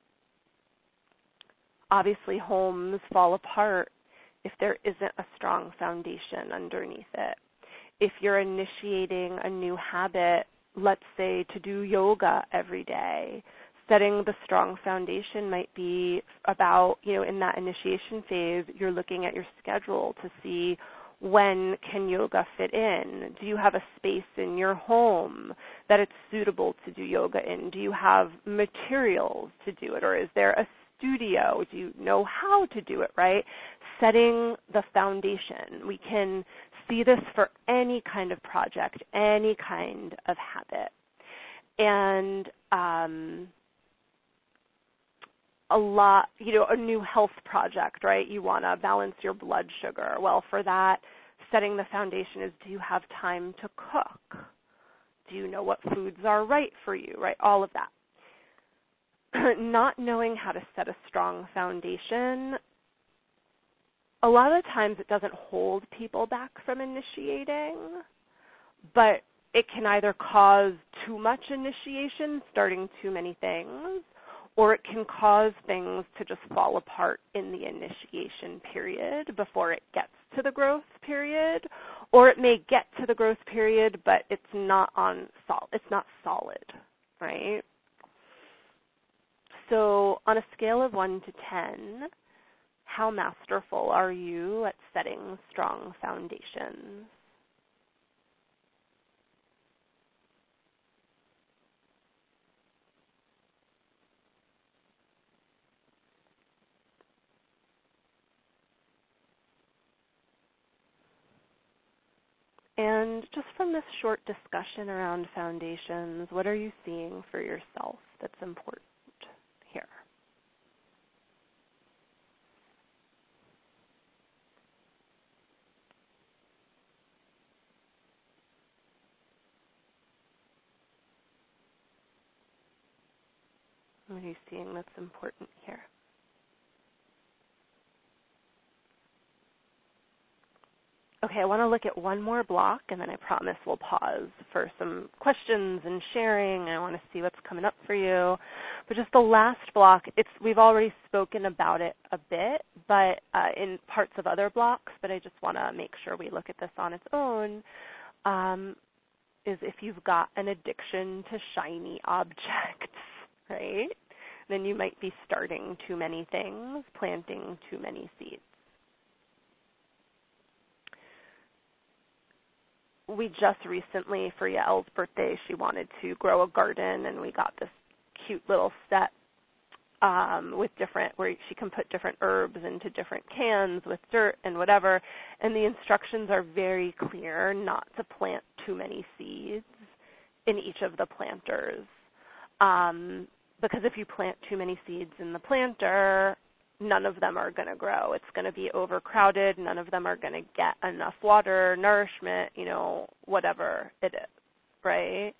Obviously, homes fall apart if there isn't a strong foundation underneath it. If you're initiating a new habit, let's say to do yoga every day, setting the strong foundation might be about, in that initiation phase, you're looking at your schedule to see when can yoga fit in. Do you have a space in your home that it's suitable to do yoga in? Do you have materials to do it, or is there a studio? Do you know how to do it, right? Setting the foundation. We can see this for any kind of project, any kind of habit. And a new health project, right? You want to balance your blood sugar. Well, for that, setting the foundation is, do you have time to cook? Do you know what foods are right for you, right? All of that. Not knowing how to set a strong foundation, a lot of times it doesn't hold people back from initiating, but it can either cause too much initiation, starting too many things, or it can cause things to just fall apart in the initiation period before it gets to the growth period, or it may get to the growth period, but it's not solid, right? So on a scale of 1 to 10, how masterful are you at setting strong foundations? And just from this short discussion around foundations, what are you seeing for yourself that's important here? What are you seeing that's important here? Okay, I want to look at one more block, and then I promise we'll pause for some questions and sharing. I want to see what's coming up for you. But just the last block, we've already spoken about it a bit, but in parts of other blocks, but I just want to make sure we look at this on its own, is if you've got an addiction to shiny objects, right? Then you might be starting too many things, planting too many seeds. We just recently, for Yael's birthday, she wanted to grow a garden, and we got this cute little set with where she can put different herbs into different cans with dirt and whatever, and the instructions are very clear not to plant too many seeds in each of the planters. Because if you plant too many seeds in the planter, none of them are going to grow. It's going to be overcrowded. None of them are going to get enough water, nourishment, whatever it is, right?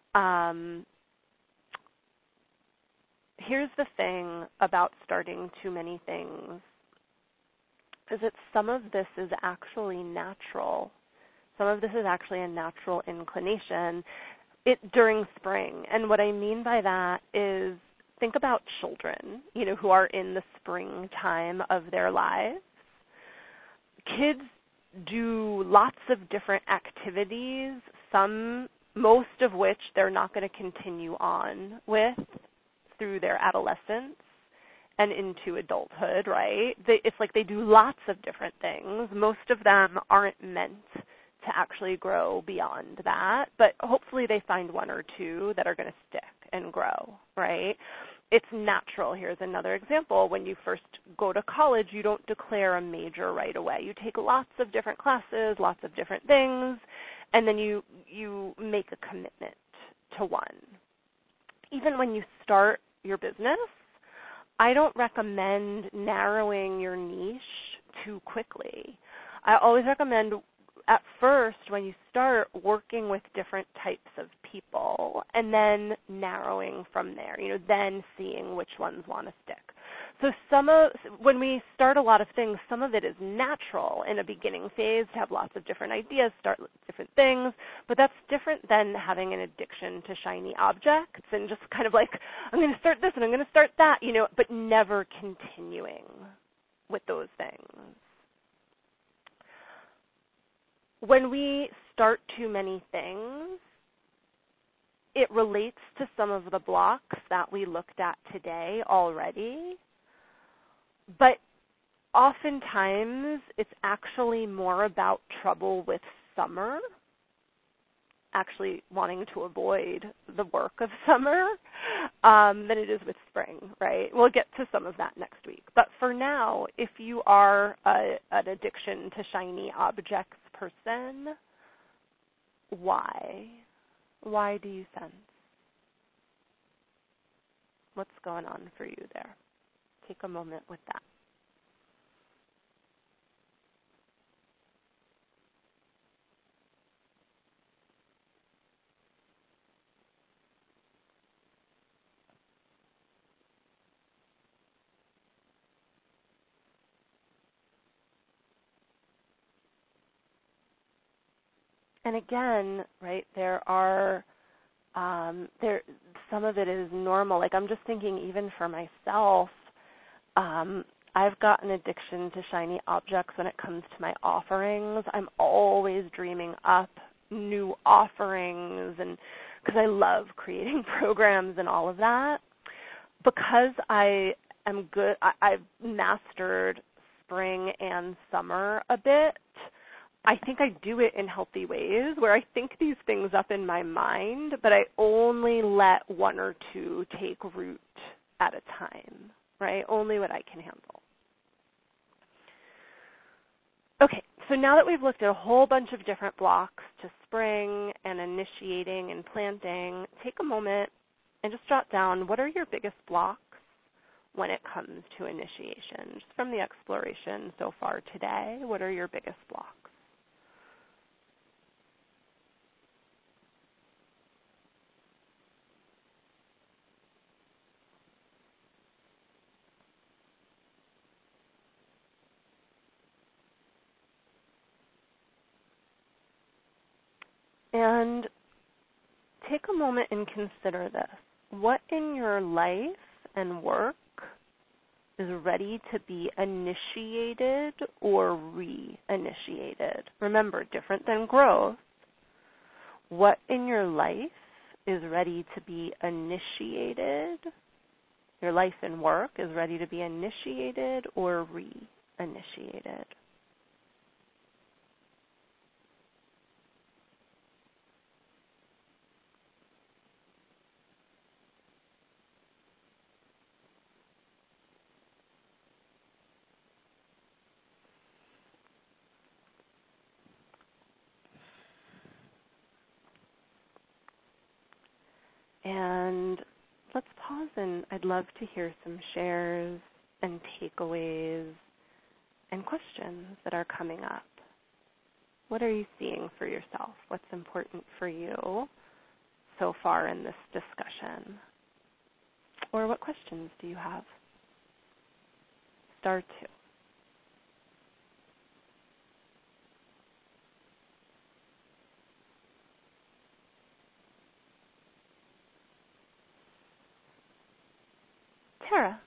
Here's the thing about starting too many things, is that some of this is actually natural. Some of this is actually a natural inclination during spring. And what I mean by that is, think about children, who are in the springtime of their lives. Kids do lots of different activities, most of which they're not going to continue on with through their adolescence and into adulthood, right? It's like they do lots of different things. Most of them aren't meant to actually grow beyond that, but hopefully they find one or two that are going to stick and grow, right? It's natural. Here's another example. When you first go to college, you don't declare a major right away. You take lots of different classes, lots of different things, and then you make a commitment to one. Even when you start your business, I don't recommend narrowing your niche too quickly. I always recommend at first, when you start, working with different types of people and then narrowing from there, then seeing which ones want to stick. So when we start a lot of things, some of it is natural in a beginning phase to have lots of different ideas, start different things, but that's different than having an addiction to shiny objects and just kind of like, I'm going to start this and I'm going to start that, but never continuing with those things. When we start too many things, it relates to some of the blocks that we looked at today already, but oftentimes it's actually more about trouble with summer, actually wanting to avoid the work of summer, than it is with spring, right? We'll get to some of that next week. But for now, if you are an addiction to shiny objects person, why? Why do you sense? What's going on for you there? Take a moment with that. And again, right, some of it is normal. Like I'm just thinking, even for myself, I've got an addiction to shiny objects when it comes to my offerings. I'm always dreaming up new offerings, and because I love creating programs and all of that. Because I am good, I've mastered spring and summer a bit. I think I do it in healthy ways where I think these things up in my mind, but I only let one or two take root at a time, right? Only what I can handle. Okay, so now that we've looked at a whole bunch of different blocks to spring and initiating and planting, take a moment and just jot down, what are your biggest blocks when it comes to initiation? Just from the exploration so far today, what are your biggest blocks? And take a moment and consider this. What in your life and work is ready to be initiated or re-initiated? Remember, different than growth. What in your life is ready to be initiated? Your life and work is ready to be initiated or re-initiated? And let's pause, and I'd love to hear some shares and takeaways and questions that are coming up. What are you seeing for yourself? What's important for you so far in this discussion? Or what questions do you have? Star 2. Tara.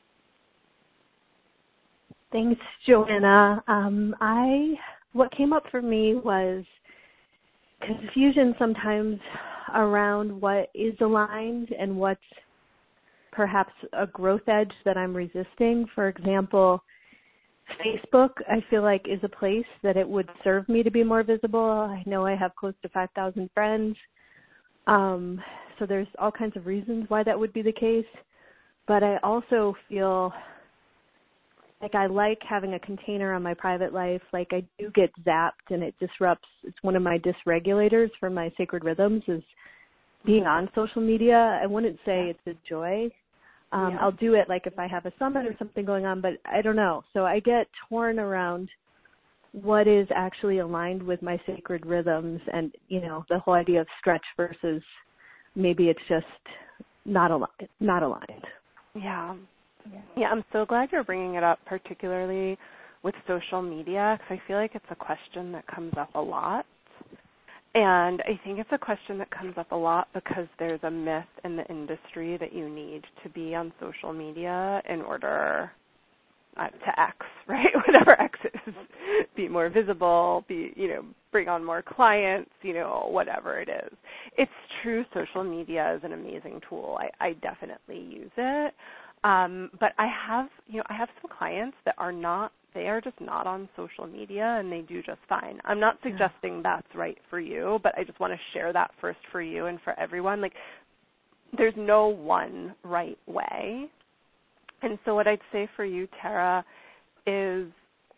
Thanks, Joanna. What came up for me was confusion sometimes around what is aligned and what's perhaps a growth edge that I'm resisting. For example, Facebook, I feel like, is a place that it would serve me to be more visible. I know I have close to 5,000 friends, so there's all kinds of reasons why that would be the case. But I also feel like I like having a container on my private life. Like I do get zapped and it disrupts. It's one of my dysregulators for my sacred rhythms is being on social media. I wouldn't say it's a joy. I'll do it like if I have a summit or something going on, but I don't know. So I get torn around what is actually aligned with my sacred rhythms and, you know, the whole idea of stretch versus maybe it's just not aligned. Yeah, I'm so glad you're bringing it up, particularly with social media, because I feel like it's a question that comes up a lot. And I think it's a question that comes up a lot because there's a myth in the industry that you need to be on social media in order to X, right? Whatever X is. Be more visible, bring on more clients, whatever it is. It's true, social media is an amazing tool. I definitely use it. But I have some clients that they are just not on social media and they do just fine. I'm not suggesting that's right for you, but I just want to share that first for you and for everyone. Like, there's no one right way. And so what I'd say for you, Tara, is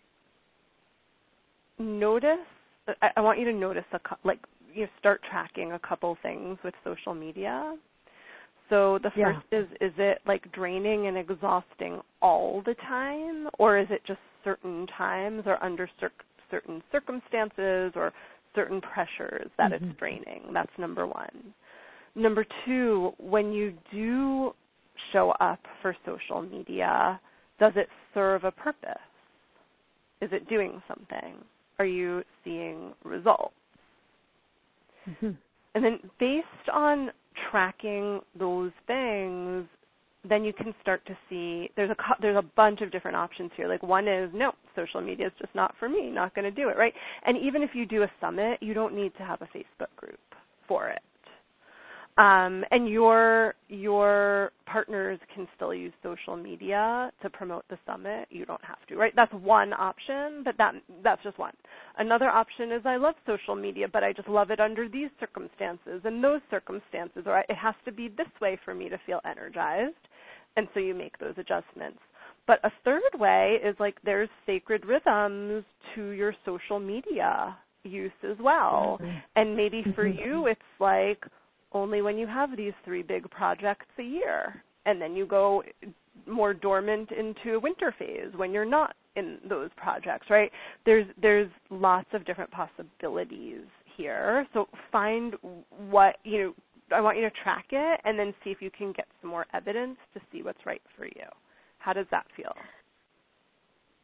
I want you to notice, start tracking a couple things with social media. So the first is it like draining and exhausting all the time, or is it just certain times or under certain circumstances or certain pressures that it's draining? That's number one. Number two, when you do show up for social media, does it serve a purpose? Is it doing something? Are you seeing results? And then based on tracking those things, then you can start to see there's a bunch of different options here. Like one is, no, social media is just not for me, not going to do it, right? And even if you do a summit, you don't need to have a Facebook group for it. And your partners can still use social media to promote the summit. You don't have to, right? That's one option, but that's just one. Another option is I love social media, but I just love it under these circumstances and those circumstances, or it has to be this way for me to feel energized, and so you make those adjustments. But a third way is like there's sacred rhythms to your social media use as well. And maybe for you it's like only when you have these 3 big projects a year, and then you go more dormant into a winter phase when you're not in those projects, right? There's lots of different possibilities here. So find what, I want you to track it and then see if you can get some more evidence to see what's right for you. How does that feel?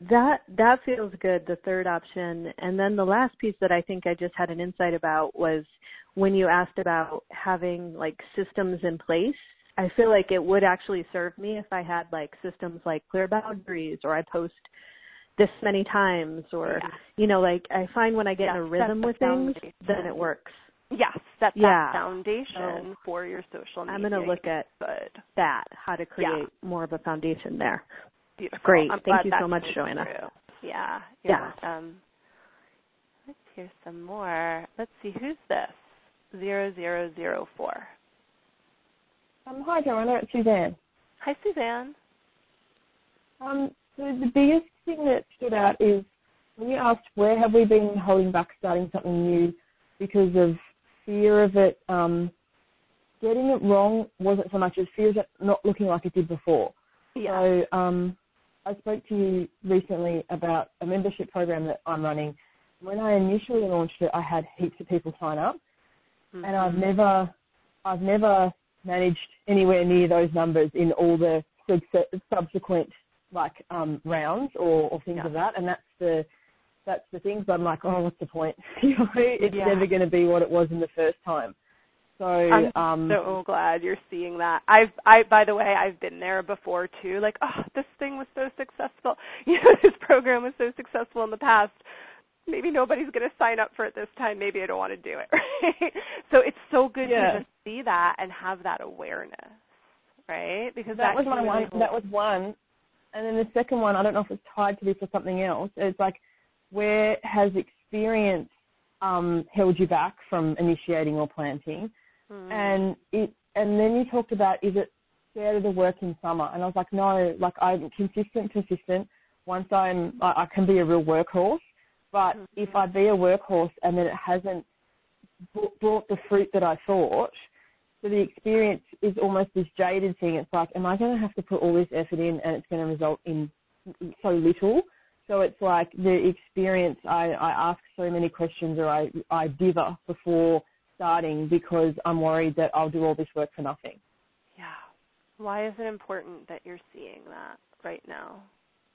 That feels good, the third option. And then the last piece that I think I just had an insight about was when you asked about having like systems in place. I feel like it would actually serve me if I had like systems like clear boundaries, or I post this many times, or, like I find when I get in a rhythm with things, then it works. Yes, that's that foundation for your social media. I'm going to look at that, how to create more of a foundation there. Beautiful. Great. Thank you so much, Joanna. Yeah. You're welcome. Let's hear some more. Let's see, who's this? 0004. Hi, Joanna. It's Suzanne. Hi, Suzanne. So the biggest thing that stood out is when you asked where have we been holding back starting something new because of fear of it, getting it wrong wasn't so much as fear of it not looking like it did before. Yeah. So I spoke to you recently about a membership program that I'm running. When I initially launched it, I had heaps of people sign up, and I've never managed anywhere near those numbers in all the subsequent rounds or things of that. And that's the thing. But I'm like, oh, what's the point? It's never going to be what it was in the first time. So I'm so glad you're seeing that. By the way, I've been there before too. Like, oh, this thing was so successful. This program was so successful in the past. Maybe nobody's going to sign up for it this time. Maybe I don't want to do it. Right? So it's so good to just see that and have that awareness, right? Because that was my one. That was one, and then the second one. I don't know if it's tied to this or something else. It's like, where has experience held you back from initiating or planting? And then you talked about, is it scared to work in summer? And I was like, no, like I'm consistent. Once I can be a real workhorse, but if I be a workhorse and then it hasn't brought the fruit that I thought, so the experience is almost this jaded thing. It's like, am I going to have to put all this effort in and it's going to result in so little? So it's like the experience, I ask so many questions, or I dither before starting because I'm worried that I'll do all this work for nothing. Yeah. Why is it important that you're seeing that right now?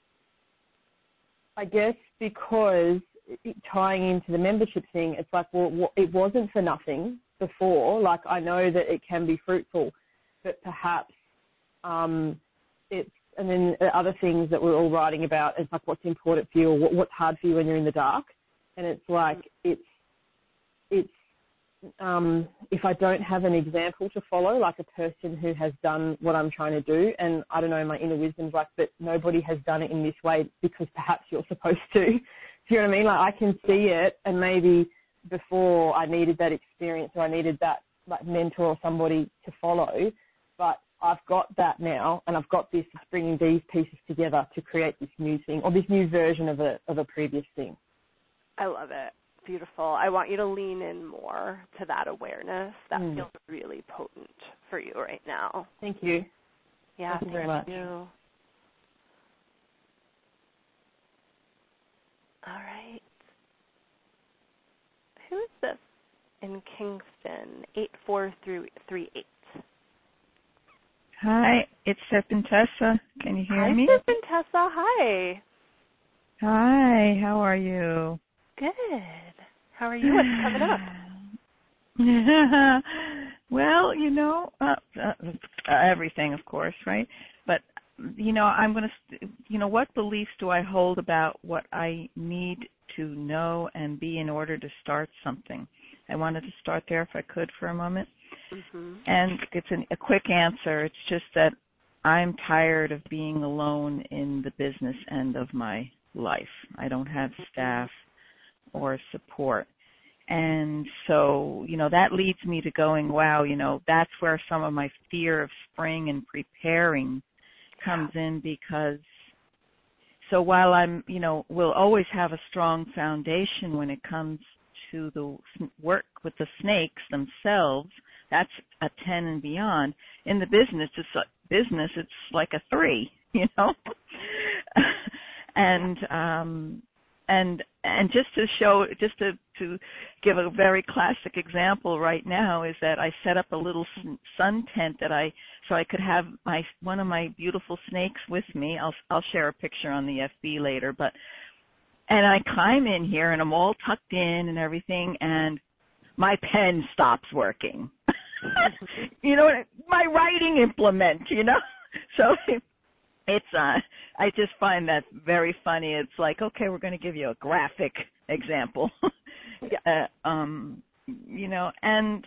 I guess because tying into the membership thing, it's like, well, it wasn't for nothing before. Like, I know that it can be fruitful, but perhaps it's, and then other things that we're all writing about is like what's important for you, or what's hard for you when you're in the dark. And it's like, it's if I don't have an example to follow, like a person who has done what I'm trying to do, and I don't know, my inner wisdom's like, but nobody has done it in this way because perhaps you're supposed to. Do you know what I mean? Like, I can see it, and maybe before I needed that experience, or I needed that like mentor or somebody to follow, but I've got that now, and I've got this, it's bringing these pieces together to create this new thing, or this new version of a previous thing. I love it. Beautiful. I want you to lean in more to that awareness. That feels really potent for you right now. Thank you. Yeah, thank you very much. You. All right. Who is this in Kingston? 8438. Hi, it's Serpentessa. Can you hear me? Hi, Serpentessa. Hi. Hi, how are you? Good. How are you? What's coming up? Well, everything, of course, right? But, I'm going to, what beliefs do I hold about what I need to know and be in order to start something? I wanted to start there if I could for a moment. Mm-hmm. And it's a quick answer. It's just that I'm tired of being alone in the business end of my life. I don't have staff or support. And so, that leads me to going, wow, that's where some of my fear of spring and preparing comes in, because so while I'm, we'll always have a strong foundation when it comes to the work with the snakes themselves, that's a 10 and beyond. In the business, it's like a 3, And and just to show, just to give a very classic example right now is that I set up a little sun tent so I could have one of my beautiful snakes with me. I'll share a picture on the FB later, and I climb in here and I'm all tucked in and everything, and my pen stops working. You know, my writing implement, you know. So it's I just find that very funny. It's like, okay, we're going to give you a graphic example. Yeah. You know, and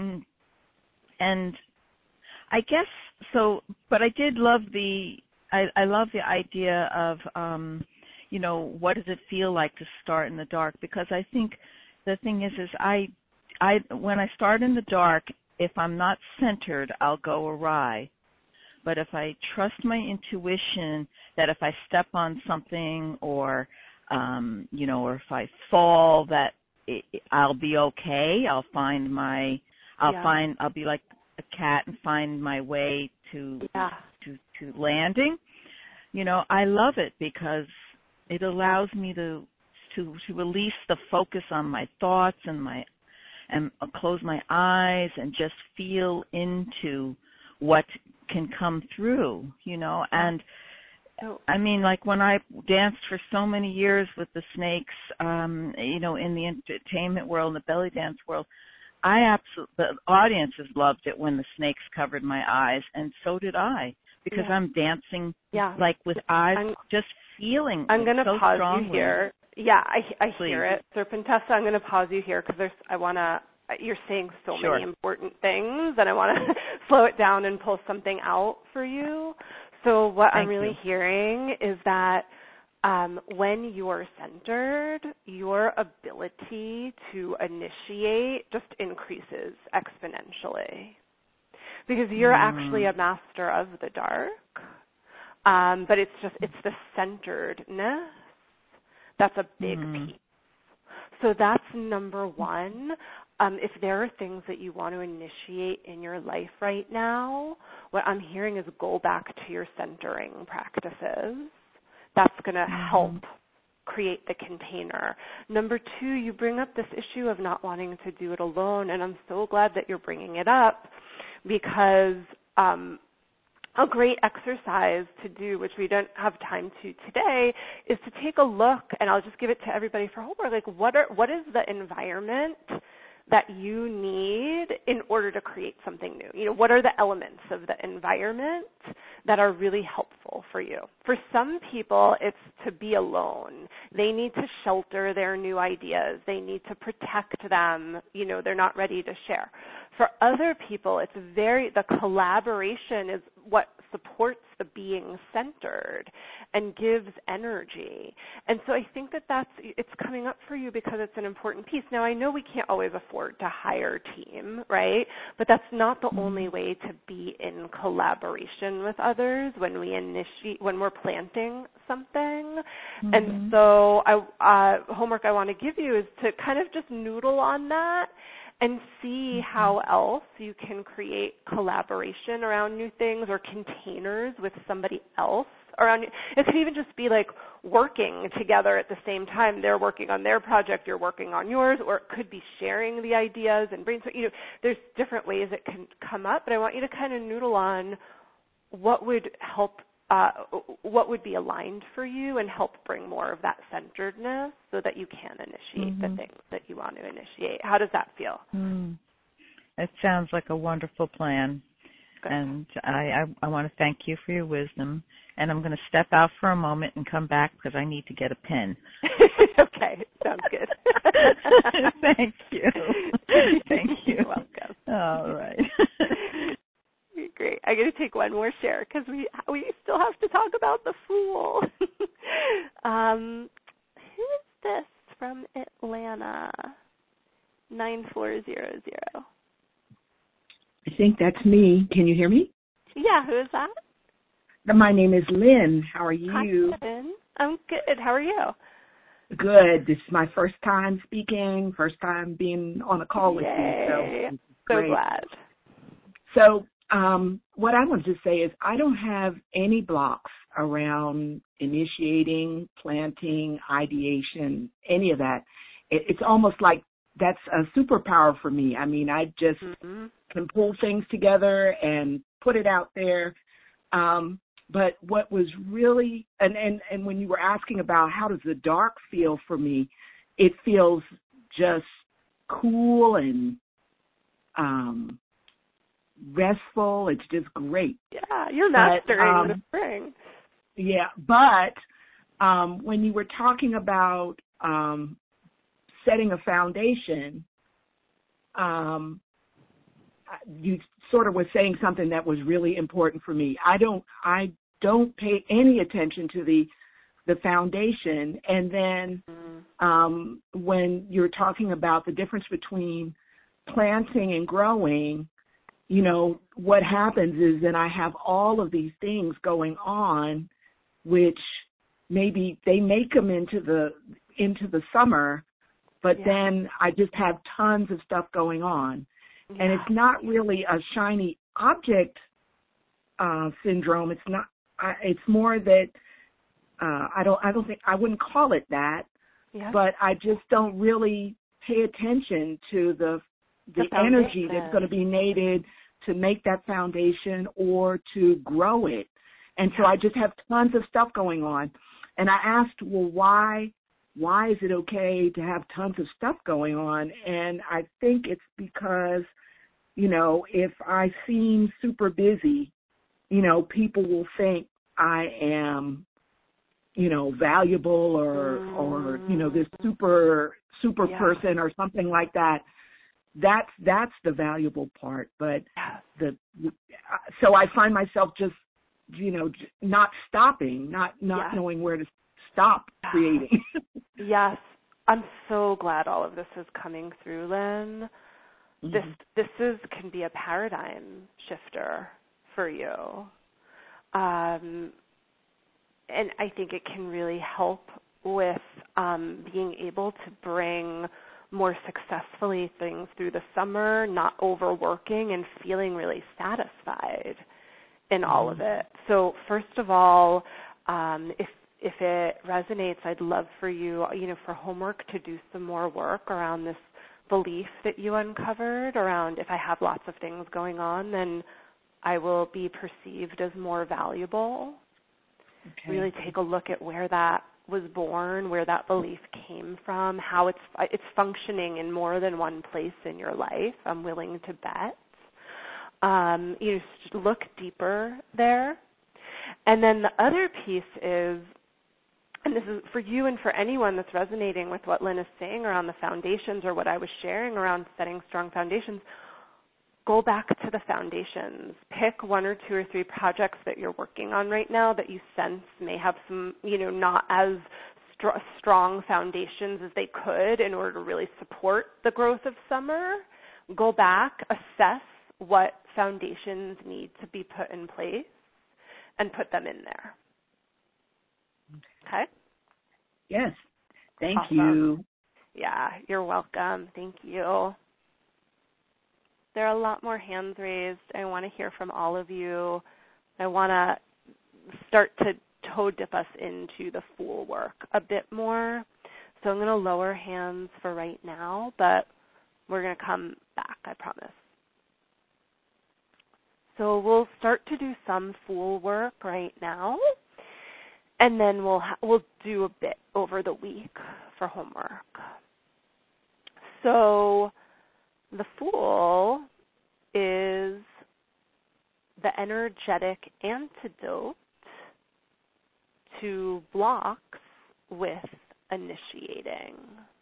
I guess so, but I did love I love the idea of you know, what does it feel like to start in the dark? Because I think the thing is I when I start in the dark, if I'm not centered, I'll go awry. But if I trust my intuition that if I step on something or, you know, or if I fall, that I'll be okay. I'll be like a cat and find my way to landing. You know, I love it because it allows me to release the focus on my thoughts and close my eyes and just feel into what can come through, you know. And I mean, like when I danced for so many years with the snakes, you know, in the entertainment world, in the belly dance world, the audiences loved it when the snakes covered my eyes, and so did I, because I'm dancing like with eyes, just feeling. I'm going to so pause strongly. you here. Yeah, I Please. hear it. Serpentessa, I'm going to pause you here because you're saying so many important things, and I want to slow it down and pull something out for you. So what I'm really hearing is that when you're centered, your ability to initiate just increases exponentially because you're actually a master of the dark, but it's the centeredness that's a big piece. So that's number one. If there are things that you want to initiate in your life right now, what I'm hearing is go back to your centering practices. That's going to help create the container. Number two, you bring up this issue of not wanting to do it alone, and I'm so glad that you're bringing it up because a great exercise to do, which we don't have time to today, is to take a look, and I'll just give it to everybody for homework, like what is the environment that you need in order to create something new? You know, what are the elements of the environment that are really helpful for you? For some people, it's to be alone. They need to shelter their new ideas. They need to protect them. You know, they're not ready to share. For other people, the collaboration is what supports the being centered and gives energy. And so I think it's coming up for you because it's an important piece. Now, I know we can't always afford to hire a team, right? But that's not the only way to be in collaboration with others when we're planting something. And so homework I want to give you is to kind of just noodle on that and see how else you can create collaboration around new things or containers with somebody else around you. It could even just be like working together at the same time. They're working on their project, you're working on yours, or it could be sharing the ideas and brainstorming. You know, there's different ways it can come up, but I want you to kind of noodle on what would help, what would be aligned for you and help bring more of that centeredness so that you can initiate the things that you want to initiate. How does that feel? It sounds like a wonderful plan. Good. And I want to thank you for your wisdom. And I'm going to step out for a moment and come back because I need to get a pen. Okay, sounds good. Thank you. Thank you. You're welcome. All right. Great. I'm going to take one more share because we still have to talk about the Fool. Who is this from Atlanta? 9400. I think that's me. Can you hear me? Yeah, who is that? My name is Lynn. How are you? Hi, Lynn. I'm good. How are you? Good. This is my first time speaking, first time being on a call with you. So glad. So what I wanted to say is I don't have any blocks around initiating, planting, ideation, any of that. It's almost like that's a superpower for me. I mean, I just can pull things together and put it out there. But what was really, and when you were asking about how does the dark feel for me, it feels just cool and restful. It's just great. Yeah, you're mastering the spring. Yeah, but when you were talking about setting a foundation, you sort of was saying something that was really important for me. I don't pay any attention to the foundation, and then when you're talking about the difference between planting and growing, you know, what happens is that I have all of these things going on, which maybe they make them into the summer, but then I just have tons of stuff going on. Yeah. And it's not really a shiny object syndrome. It's not. It's more that I don't think I wouldn't call it that. Yeah. But I just don't really pay attention to the energy that's going to be needed to make that foundation or to grow it. And so I just have tons of stuff going on. And I asked, well, why is it okay to have tons of stuff going on? And I think it's because, you know, if I seem super busy, you know, people will think I am, you know, valuable or you know, this super person or something like that. That's the valuable part. But so I find myself just, you know, not stopping, not knowing where to stop creating. Yes. I'm so glad all of this is coming through, Lynn. Mm-hmm. This can be a paradigm shifter for you. And I think it can really help with being able to bring more successfully things through the summer, not overworking and feeling really satisfied in all of it. So first of all, if it resonates, I'd love for you, you know, for homework to do some more work around this belief that you uncovered around if I have lots of things going on, then I will be perceived as more valuable. Okay. Really take a look at where that was born, where that belief came from, how it's functioning in more than one place in your life. I'm willing to bet. You just look deeper there. And then the other piece is, and this is for you and for anyone that's resonating with what Lynn is saying around the foundations or what I was sharing around setting strong foundations, go back to the foundations. Pick one or two or three projects that you're working on right now that you sense may have some, you know, not as strong foundations as they could in order to really support the growth of summer. Go back, assess what foundations need to be put in place and put them in there. Okay? Yes. Thank awesome. you. Yeah, you're welcome. Thank you. There are a lot more hands raised. I want to hear from all of you. I want to start to toe dip us into the Fool work a bit more. So I'm going to lower hands for right now, but we're going to come back, I promise. So we'll start to do some Fool work right now, and then we'll do a bit over the week for homework. So the Fool is the energetic antidote to blocks with initiating.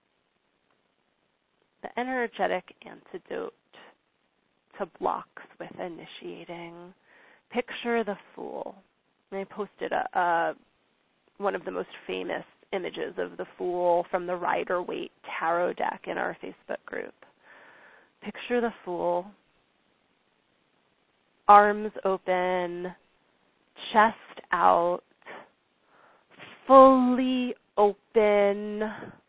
The energetic antidote to blocks with initiating. Picture the Fool. And I posted one of the most famous images of the Fool from the Rider-Waite Tarot deck in our Facebook group. Picture the Fool, arms open, chest out, fully open,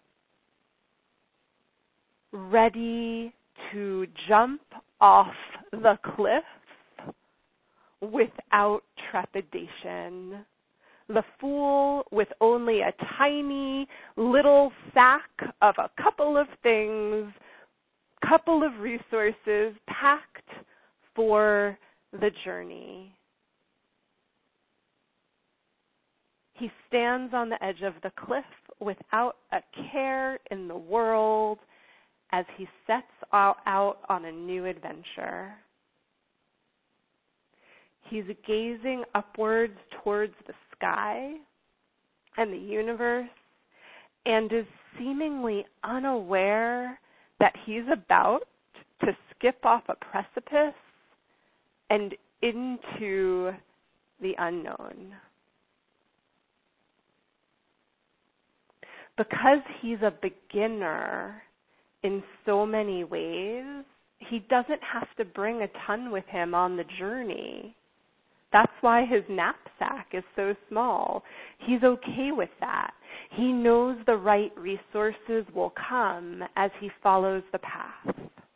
ready to jump off the cliff without trepidation, The fool with only a tiny little sack of a couple of things, couple of resources packed for the journey. He stands on the edge of the cliff without a care in the world as he sets out on a new adventure. He's gazing upwards towards the sky and the universe and is seemingly unaware that he's about to skip off a precipice and into the unknown. Because he's a beginner in so many ways, he doesn't have to bring a ton with him on the journey. That's why his knapsack is so small. He's okay with that. He knows the right resources will come as he follows the path.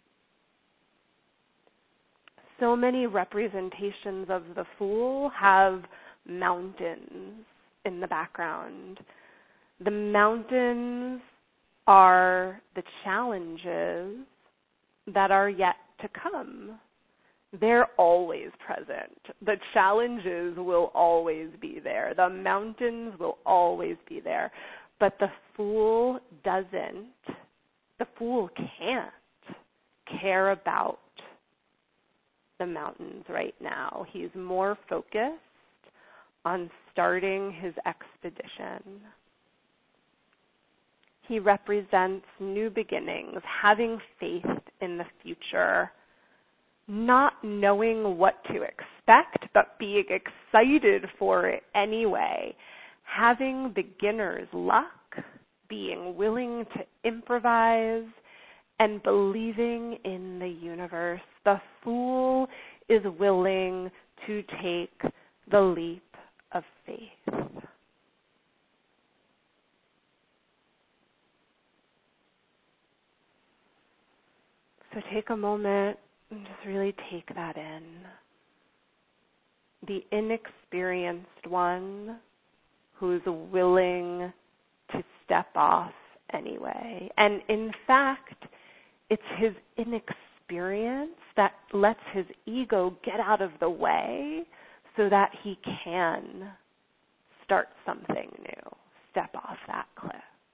So many representations of the fool have mountains in the background. The mountains are the challenges that are yet to come. They're always present. The challenges will always be there. The mountains will always be there. But the fool doesn't. The fool can't care about the mountains right now. He's more focused on starting his expedition. He represents new beginnings, having faith in the future, not knowing what to expect, but being excited for it anyway, having beginner's luck, being willing to improvise, and believing in the universe. The fool is willing to take the leap of faith. So take a moment and just really take that in. The inexperienced one who's willing to step off anyway. And in fact, it's his inexperience that lets his ego get out of the way so that he can start something new, step off that cliff.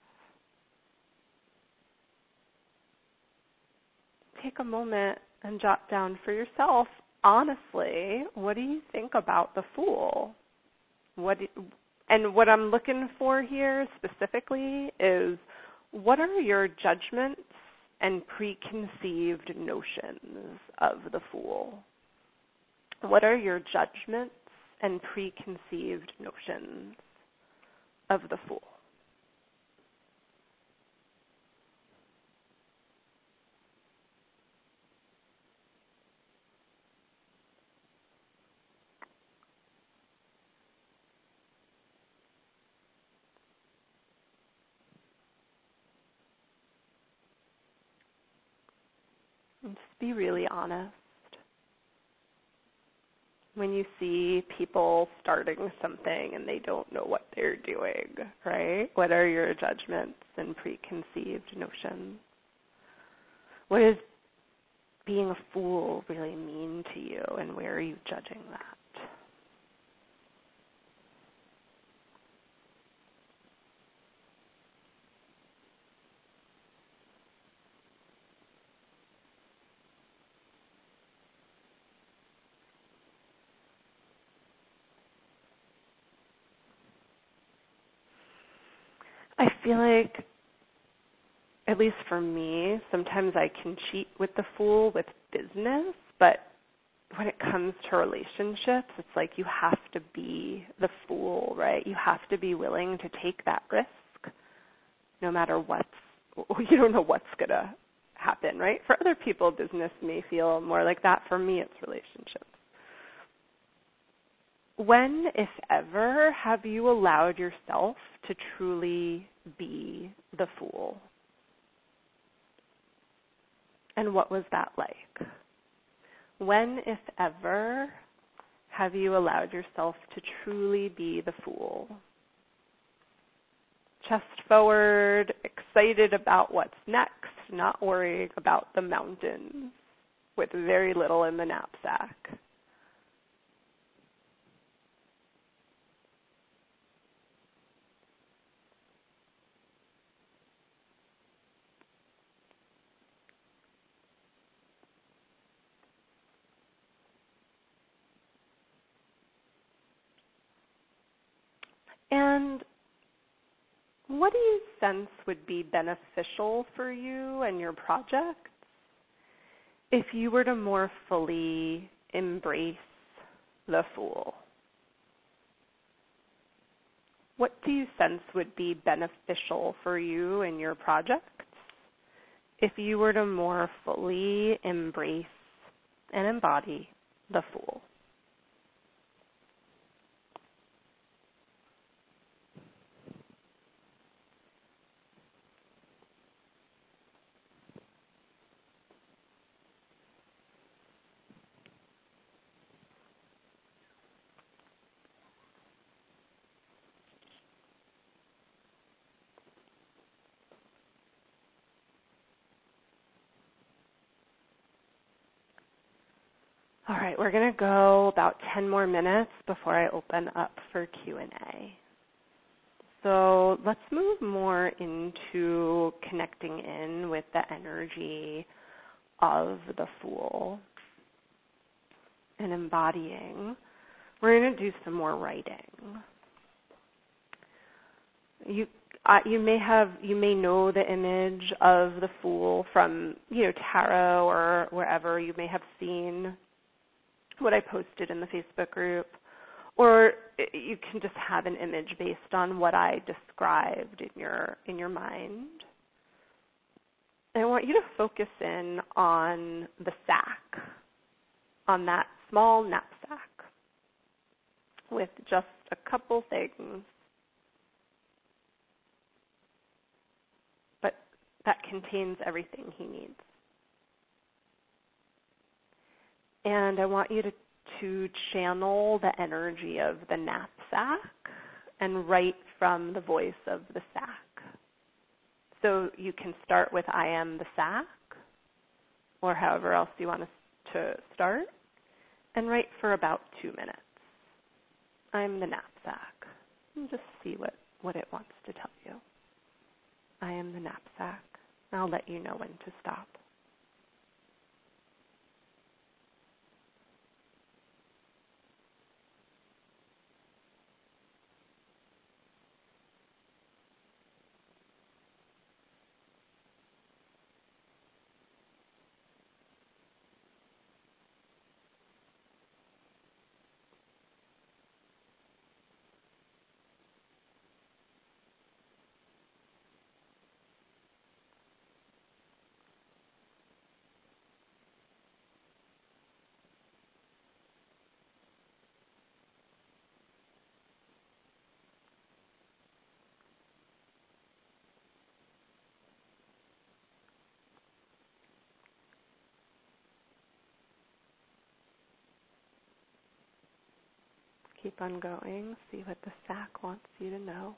Take a moment and jot down for yourself, honestly, what do you think about the fool? And what I'm looking for here specifically is, what are your judgments and preconceived notions of the fool? What are your judgments and preconceived notions of the fool? And just be really honest. When you see people starting something and they don't know what they're doing, right? What are your judgments and preconceived notions? What does being a fool really mean to you, and where are you judging that? I feel like, at least for me, sometimes I can cheat with the fool with business, but when it comes to relationships, it's like you have to be the fool, right? You have to be willing to take that risk no matter you don't know what's going to happen, right? For other people, business may feel more like that. For me, it's relationships. When, if ever, have you allowed yourself to truly be the fool? And what was that like? When, if ever, have you allowed yourself to truly be the Fool? Chest forward, excited about what's next, not worrying about the mountains, with very little in the knapsack. And what do you sense would be beneficial for you and your projects if you were to more fully embrace the Fool? What do you sense would be beneficial for you and your projects if you were to more fully embrace and embody the Fool? All right, we're going to go about 10 more minutes before I open up for Q&A. So let's move more into connecting in with the energy of the Fool and embodying. We're going to do some more writing. You may know the image of the Fool from tarot or wherever. You may have seen what I posted in the Facebook group, or you can just have an image based on what I described in your mind. And I want you to focus in on the sack, on that small knapsack, with just a couple things, but that contains everything he needs. And I want you to channel the energy of the knapsack and write from the voice of the sack. So you can start with I am the sack, or however else you want to start, and write for about 2 minutes. I'm the knapsack. And just see what it wants to tell you. I am the knapsack. I'll let you know when to stop. Keep on going. See what the sack wants you to know.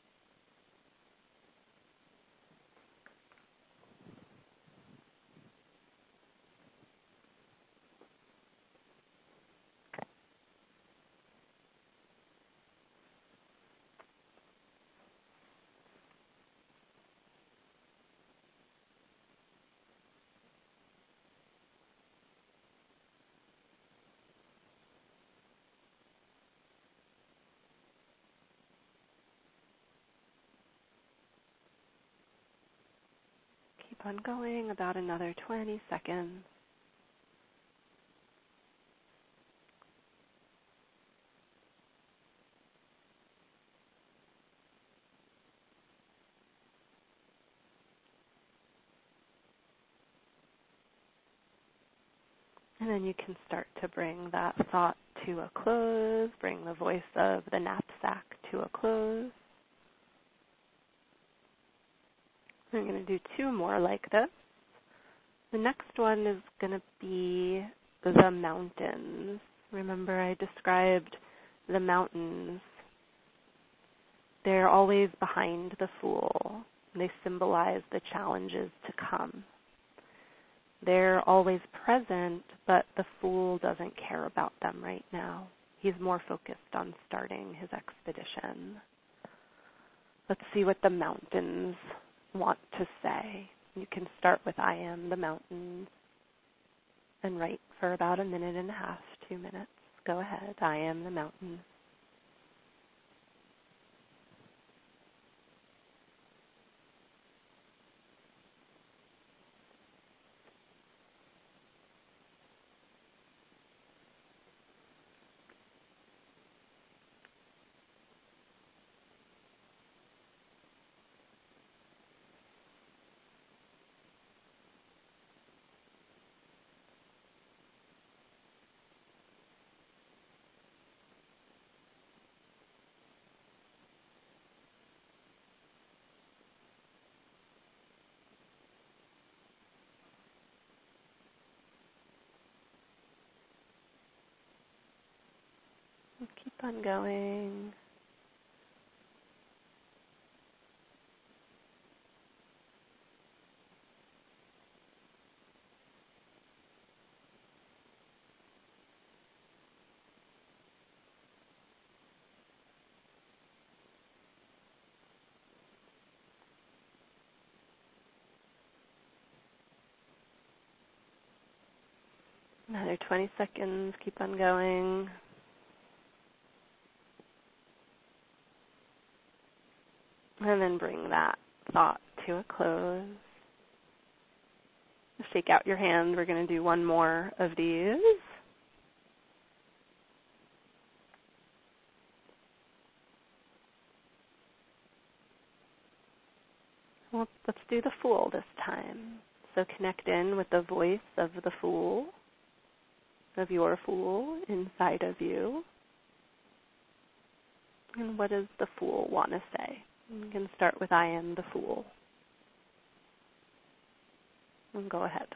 Keep on going, about another 20 seconds. And then you can start to bring that thought to a close, bring the voice of the knapsack to a close. I'm going to do 2 more like this. The next one is going to be the mountains. Remember, I described the mountains. They're always behind the Fool. They symbolize the challenges to come. They're always present, but the Fool doesn't care about them right now. He's more focused on starting his expedition. Let's see what the mountains want to say. You can start with I am the mountains and write for about 1.5 minutes, 2 minutes. Go ahead. I am the mountains. Keep on going. Another 20 seconds. Keep on going. And then bring that thought to a close. Shake out your hand. We're going to do one more of these. Well, let's do the Fool this time. So connect in with the voice of the Fool, of your Fool inside of you. And what does the Fool want to say? You can start with I am the Fool. And go ahead.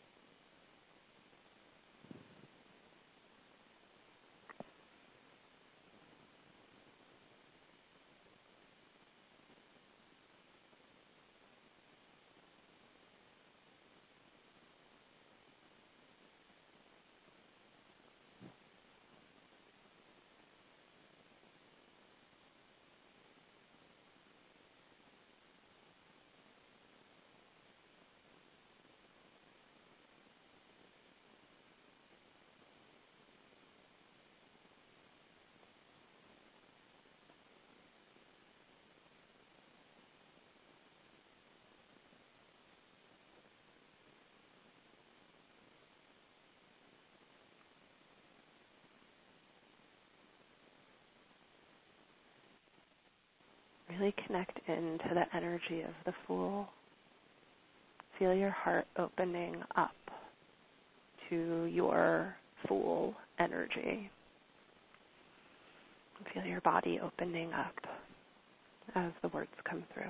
Really connect into the energy of the Fool. Feel your heart opening up to your Fool energy. Feel your body opening up as the words come through.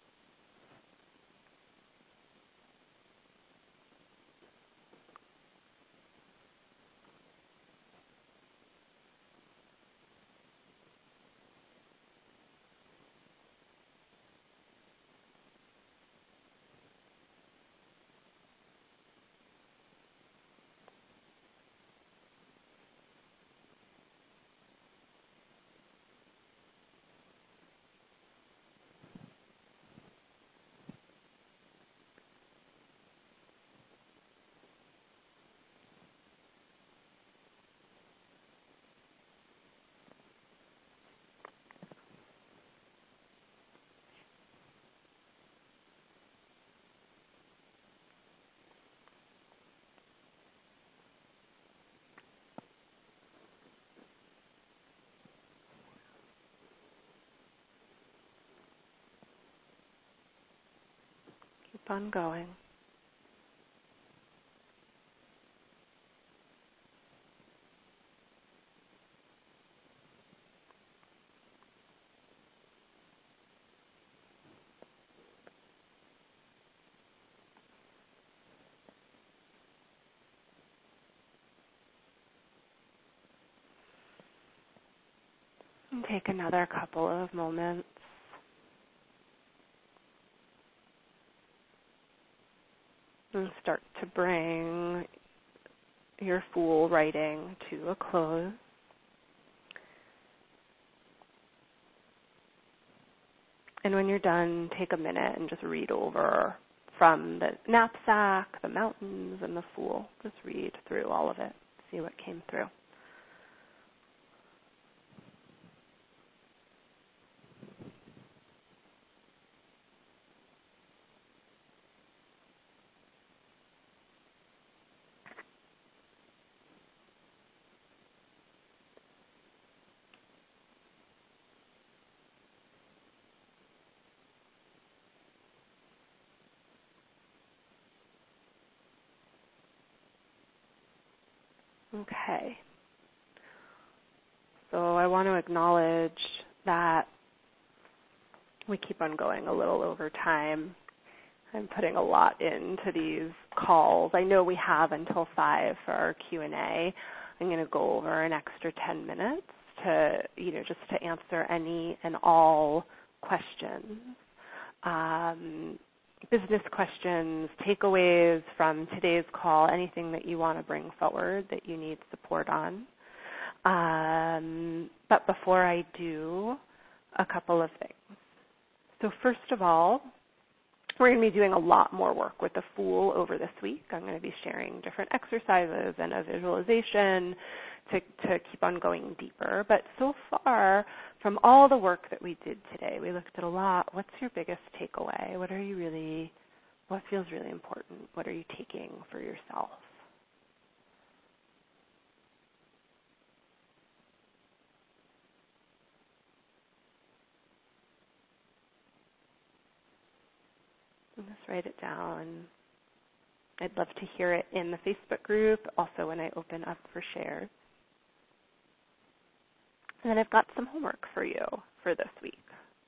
Keep on going. And take another couple of moments. And start to bring your Fool writing to a close. And when you're done, take a minute and just read over from the knapsack, the mountains, and the Fool. Just read through all of it. See what came through. Okay. So I want to acknowledge that we keep on going a little over time. I'm putting a lot into these calls. I know we have until 5 for our Q&A. I'm going to go over an extra 10 minutes to, just to answer any and all questions. Business questions, takeaways from today's call, anything that you want to bring forward that you need support on. But before I do, a couple of things. So first of all, we're going to be doing a lot more work with the Fool over this week. I'm going to be sharing different exercises and a visualization to keep on going deeper. But so far, from all the work that we did today, we looked at a lot. What's your biggest takeaway? What feels really important? What are you taking for yourself? And just write it down. I'd love to hear it in the Facebook group, also when I open up for shares. And then I've got some homework for you for this week.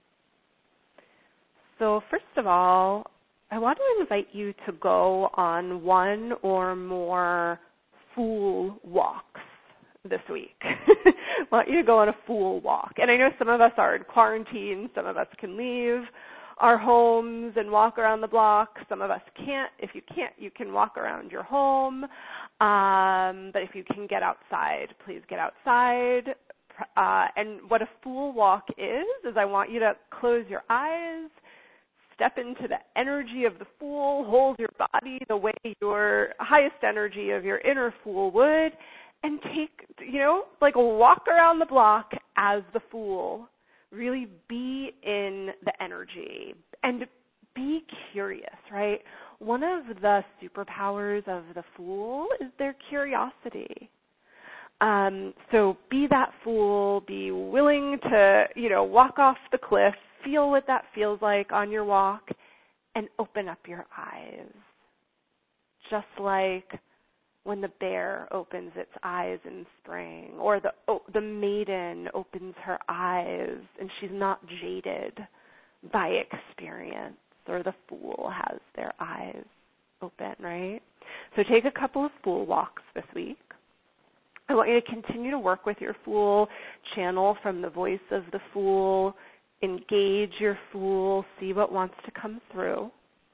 So first of all, I want to invite you to go on one or more Fool walks this week. I want you to go on a Fool walk. And I know some of us are in quarantine. Some of us can leave our homes and walk around the block. Some of us can't. If you can't, you can walk around your home. But if you can get outside, please get outside. And what a Fool walk is I want you to close your eyes, step into the energy of the Fool, hold your body the way your highest energy of your inner Fool would, and take, walk around the block as the Fool. Really be in the energy and be curious, right? One of the superpowers of the Fool is their curiosity. So be that Fool, be willing to, walk off the cliff, feel what that feels like on your walk, and open up your eyes. Just like when the bear opens its eyes in spring, or the maiden opens her eyes and she's not jaded by experience, or the Fool has their eyes open, right? So take a couple of Fool walks this week. I want you to continue to work with your Fool, channel from the voice of the Fool, engage your Fool, see what wants to come through.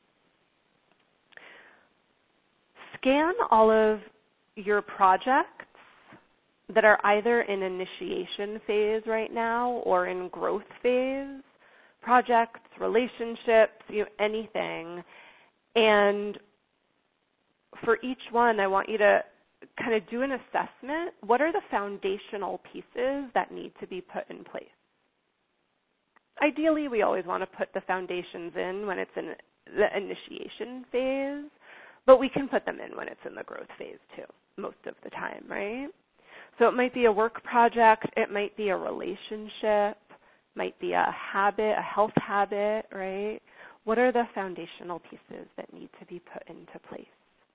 Scan all of your projects that are either in initiation phase right now or in growth phase, projects, relationships, anything. And for each one, I want you to kind of do an assessment. What are the foundational pieces that need to be put in place? Ideally, we always want to put the foundations in when it's in the initiation phase, but we can put them in when it's in the growth phase too, most of the time, right? So it might be a work project, it might be a relationship, might be a habit, a health habit, right? What are the foundational pieces that need to be put into place?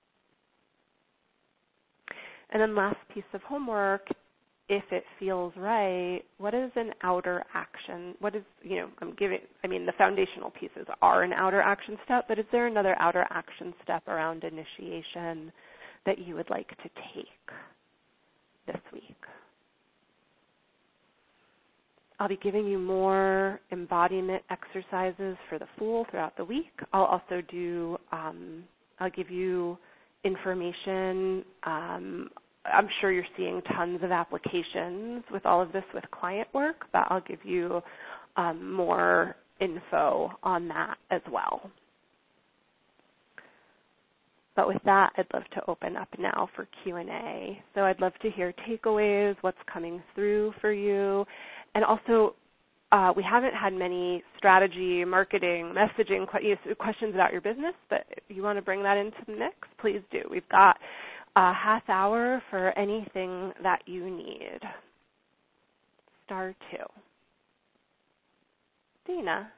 And then last piece of homework, if it feels right, what is an outer action? What is, the foundational pieces are an outer action step, but is there another outer action step around initiation that you would like to take this week? I'll be giving you more embodiment exercises for the Fool throughout the week. I'll also do, I'll give you information. I'm sure you're seeing tons of applications with all of this with client work, but I'll give you more info on that as well. But with that, I'd love to open up now for Q&A. So I'd love to hear takeaways, what's coming through for you. And also, we haven't had many strategy, marketing, messaging questions about your business, but if you want to bring that into the mix, please do. We've got a half hour for anything that you need. *2. Dina.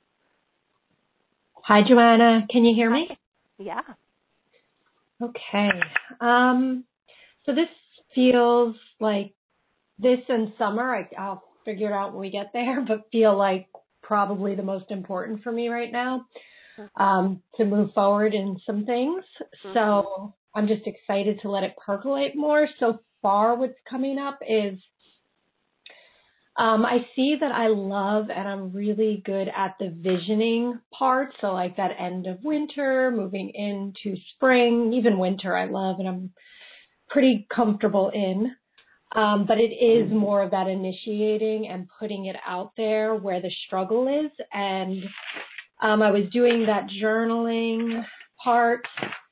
Hi, Joanna. Can you hear me? Yeah. Okay. So this feels like this and summer. I'll figure it out when we get there, but feel like probably the most important for me right now to move forward in some things. So I'm just excited to let it percolate more. So far what's coming up is I see that I love and I'm really good at the visioning part. So like that end of winter, moving into spring, even winter I love and I'm pretty comfortable in. But it is more of that initiating and putting it out there where the struggle is. And I was doing that journaling part.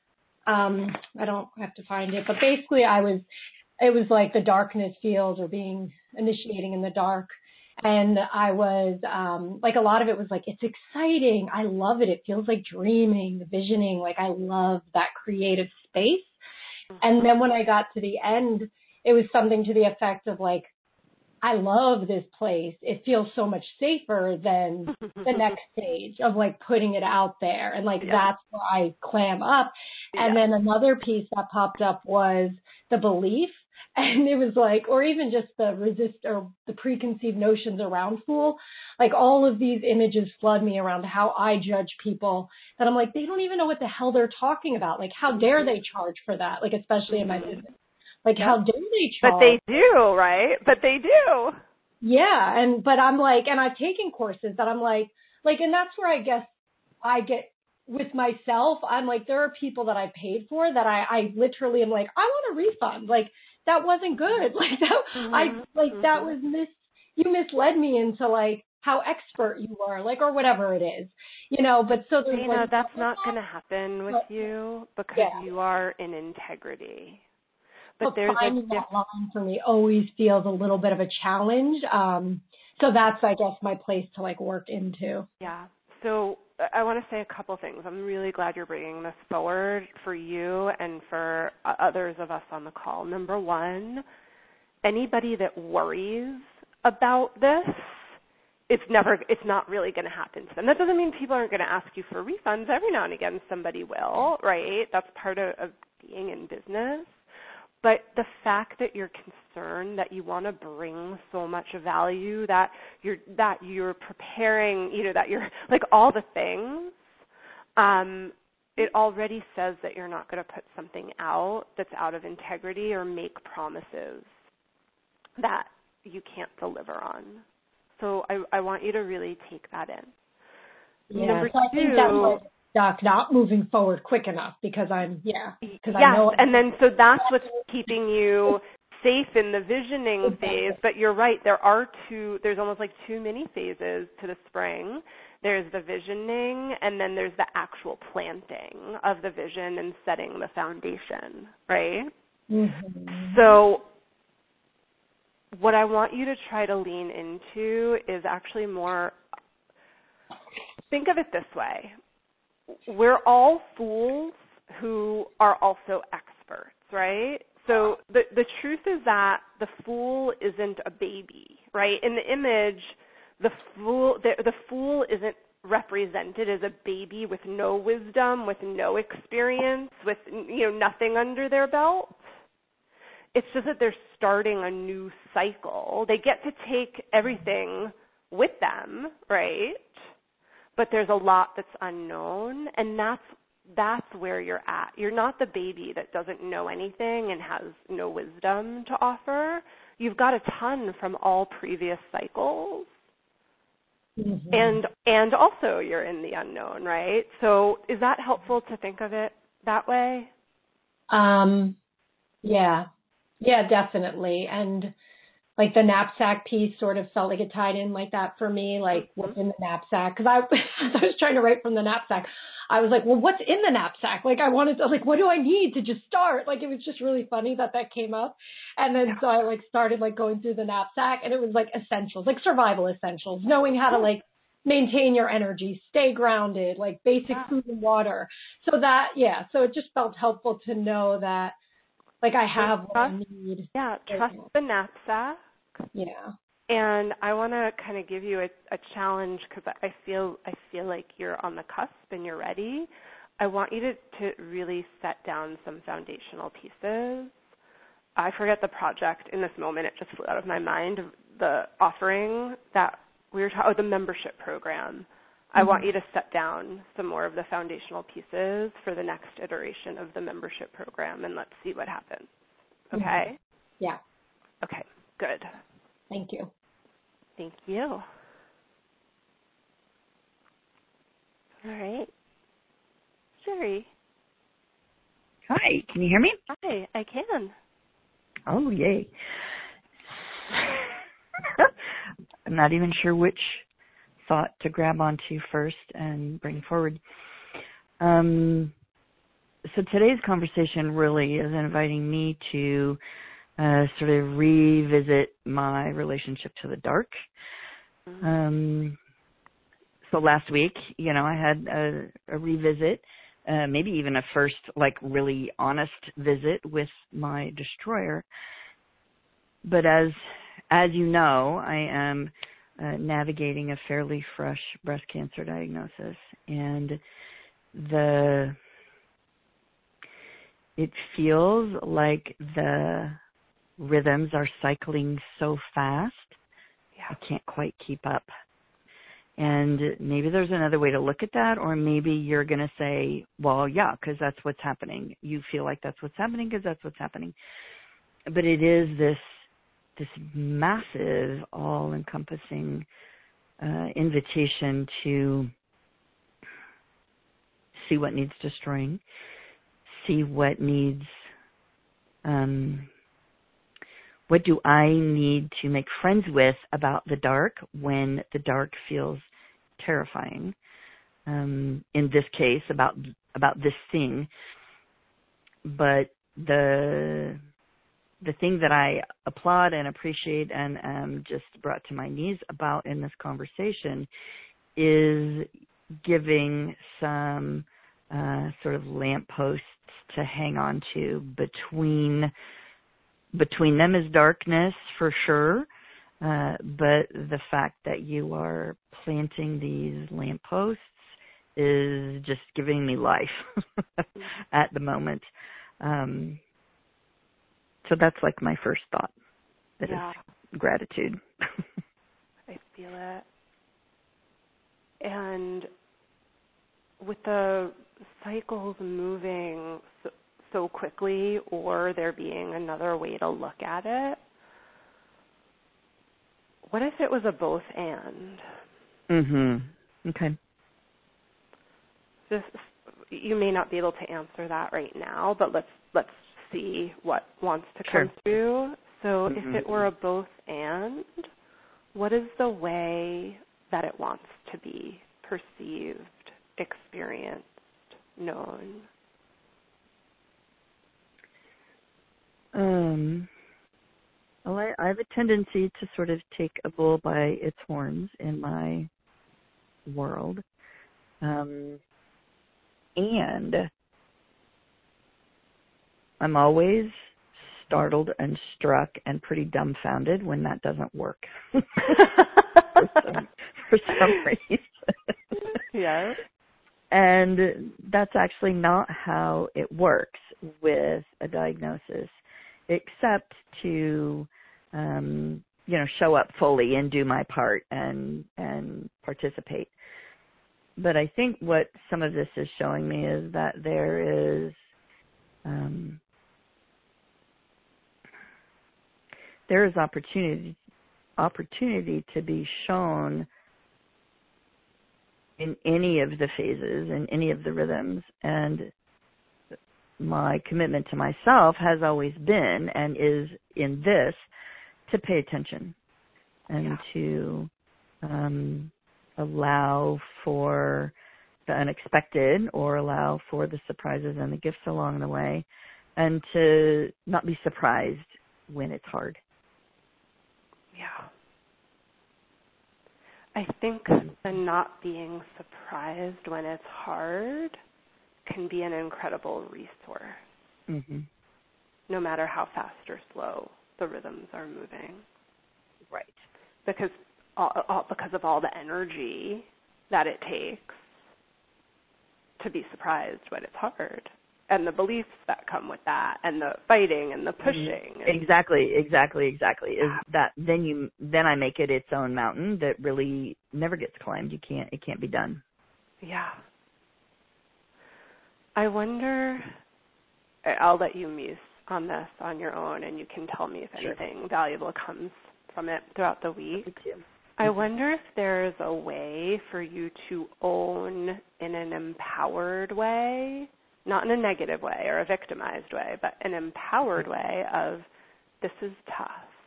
I don't have to find it, but basically it was like the darkness field or initiating in the dark. And I was, like a lot of it was like, it's exciting. I love it. It feels like dreaming, the visioning. Like I love that creative space. And then when I got to the end, it was something to the effect of like, I love this place. It feels so much safer than the next stage of like putting it out there. And like, that's where I clam up. And then another piece that popped up was the belief. And it was like, or even just the preconceived notions around Fool. Like all of these images flood me around how I judge people that I'm like, they don't even know what the hell they're talking about. Like, how dare they charge for that? Like, especially in my business. Like, how dare they charge? But they do, right? But they do. Yeah. But I'm like, and I've taken courses that I'm like, and that's where I guess I get with myself. I'm like, there are people that I paid for that I literally am like, I want a refund. Like, that wasn't good. Like that, that was you misled me into like how expert you were, like, or whatever it is, but so there's Dana, that's not going to happen with you because you are in integrity. But there's finding that line for me always feels a little bit of a challenge. So that's, I guess, my place to like work into. Yeah. So I want to say a couple things. I'm really glad you're bringing this forward for you and for others of us on the call. Number one, anybody that worries about this, it's not really going to happen to them. That doesn't mean people aren't going to ask you for refunds. Every now and again, somebody will, right? That's part of being in business. But the fact that you're concerned, that you want to bring so much value, that you're preparing, that you're like all the things, it already says that you're not going to put something out that's out of integrity or make promises that you can't deliver on. So I want you to really take that in. Yeah, Number so I think that was not moving forward quick enough because I know. And then so that's what's keeping you safe in the visioning phase. But you're right, there's almost like two mini phases to the spring. There's the visioning, and then there's the actual planting of the vision and setting the foundation, right? Mm-hmm. So what I want you to try to lean into is actually more, think of it this way. We're all fools who are also experts, right? So the truth is that the fool isn't a baby, right? In the image, the fool isn't represented as a baby with no wisdom, with no experience, with nothing under their belt. It's just that they're starting a new cycle. They get to take everything with them, right? But there's a lot that's unknown, and that's where you're at. You're not the baby that doesn't know anything and has no wisdom to offer. you've got a ton from all previous cycles. Mm-hmm. And also you're in the unknown, right? So is that helpful to think of it that way? Yeah. Yeah, definitely. And like the knapsack piece sort of felt like it tied in like that for me, like what's in the knapsack. Cause as I was trying to write from the knapsack, I was like, well, what's in the knapsack? Like I wanted to, like, what do I need to just start? Like it was just really funny that came up. And then so I like started like going through the knapsack, and it was like essentials, like survival essentials, knowing how to like maintain your energy, stay grounded, like basic food and water. So that, yeah, so it just felt helpful to know that like I have what I need. Yeah, trust the knapsack. Yeah. And I want to kind of give you a challenge, because I feel like you're on the cusp and you're ready. I want you to really set down some foundational pieces. I forget the project in this moment. It just flew out of my mind. The offering that we were talking, the membership program. I want you to set down some more of the foundational pieces for the next iteration of the membership program, and let's see what happens. Okay? Yeah. Okay, good. Thank you. Thank you. All right. Sherry. Hi, can you hear me? Hi, I can. Oh, yay. I'm not even sure which thought to grab onto first and bring forward. So today's conversation really is inviting me to sort of revisit my relationship to the dark. So last week, I had a revisit, maybe even a first, like, really honest visit with my destroyer. But as you know, I am navigating a fairly fresh breast cancer diagnosis, and it feels like the rhythms are cycling so fast, I can't quite keep up. And maybe there's another way to look at that, or maybe you're going to say, well, yeah, because that's what's happening. You feel like that's what's happening because that's what's happening. But it is this massive, all-encompassing invitation to see what needs destroying, see what needs, what do I need to make friends with about the dark when the dark feels terrifying. In this case, about this thing. But the thing that I applaud and appreciate and am just brought to my knees about in this conversation is giving some sort of lampposts to hang on to. Between them is darkness for sure, but the fact that you are planting these lampposts is just giving me life at the moment. So that's like my first thought. That is gratitude. I feel it. And with the cycles moving so quickly, or there being another way to look at it, what if it was a both and? Okay. You may not be able to answer that right now, but let's see what wants to come through. So if it were a both and, what is the way that it wants to be perceived, experienced, known? Well, I have a tendency to sort of take a bull by its horns in my world. And I'm always startled and struck and pretty dumbfounded when that doesn't work for some reason. Yeah. And that's actually not how it works with a diagnosis, except to, show up fully and do my part and participate. But I think what some of this is showing me is that there is opportunity to be shown in any of the phases, in any of the rhythms. And my commitment to myself has always been, and is in this, to pay attention and to allow for the unexpected, or allow for the surprises and the gifts along the way, and to not be surprised when it's hard. Yeah. I think the not being surprised when it's hard can be an incredible resource, no matter how fast or slow the rhythms are moving. Right. Because of all the energy that it takes to be surprised when it's hard, and the beliefs that come with that, and the fighting and the pushing. Exactly. Is that then I make it its own mountain that really never gets climbed. It can't be done. Yeah. I wonder, I'll let you muse on this on your own, and you can tell me if anything valuable comes from it throughout the week. I wonder if there's a way for you to own in an empowered way, not in a negative way or a victimized way, but an empowered way of, this is tough.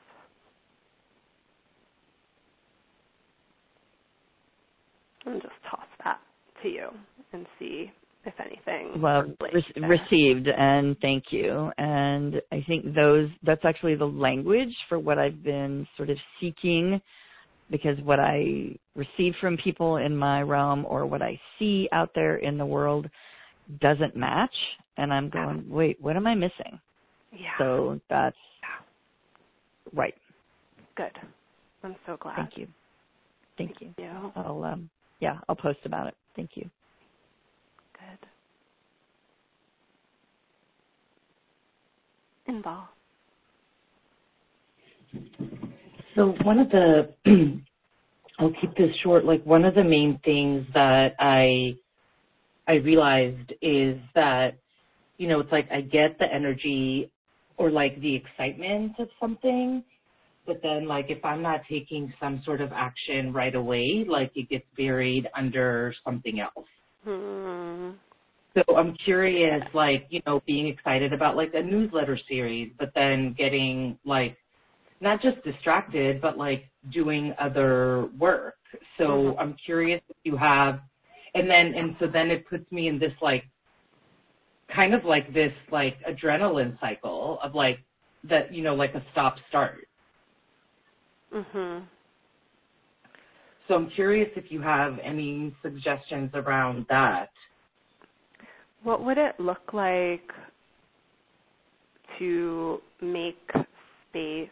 And just toss that to you and see if anything. Well, received, and thank you. And I think that's actually the language for what I've been sort of seeking, because what I receive from people in my realm or what I see out there in the world doesn't match. And I'm going, wait, what am I missing? Yeah. So that's right. Good. I'm so glad. Thank you. Thank you. Yeah. I'll post about it. Thank you. Good. Inbal. So one of the, I'll keep this short, like one of the main things that I realized is that, it's like I get the energy or like the excitement of something, but then like if I'm not taking some sort of action right away, like it gets buried under something else. So I'm curious, like, being excited about like a newsletter series, but then getting like not just distracted, but like doing other work. So I'm curious if you have, and so then it puts me in this like, kind of like this like adrenaline cycle of like that, like a stop start. So I'm curious if you have any suggestions around that. What would it look like to make space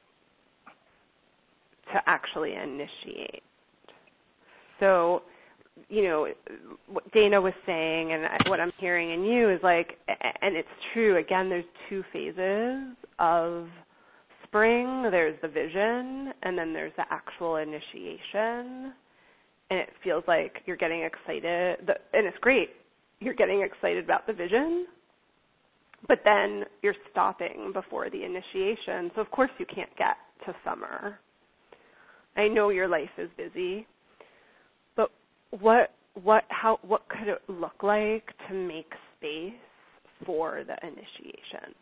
to actually initiate? So, what Dana was saying and what I'm hearing in you is like, and it's true, again, there's two phases of spring. There's the vision, and then there's the actual initiation. And it feels like you're getting excited, and it's great. You're getting excited about the vision, but then you're stopping before the initiation. So, of course, you can't get to summer. I know your life is busy, but what could it look like to make space for the initiation?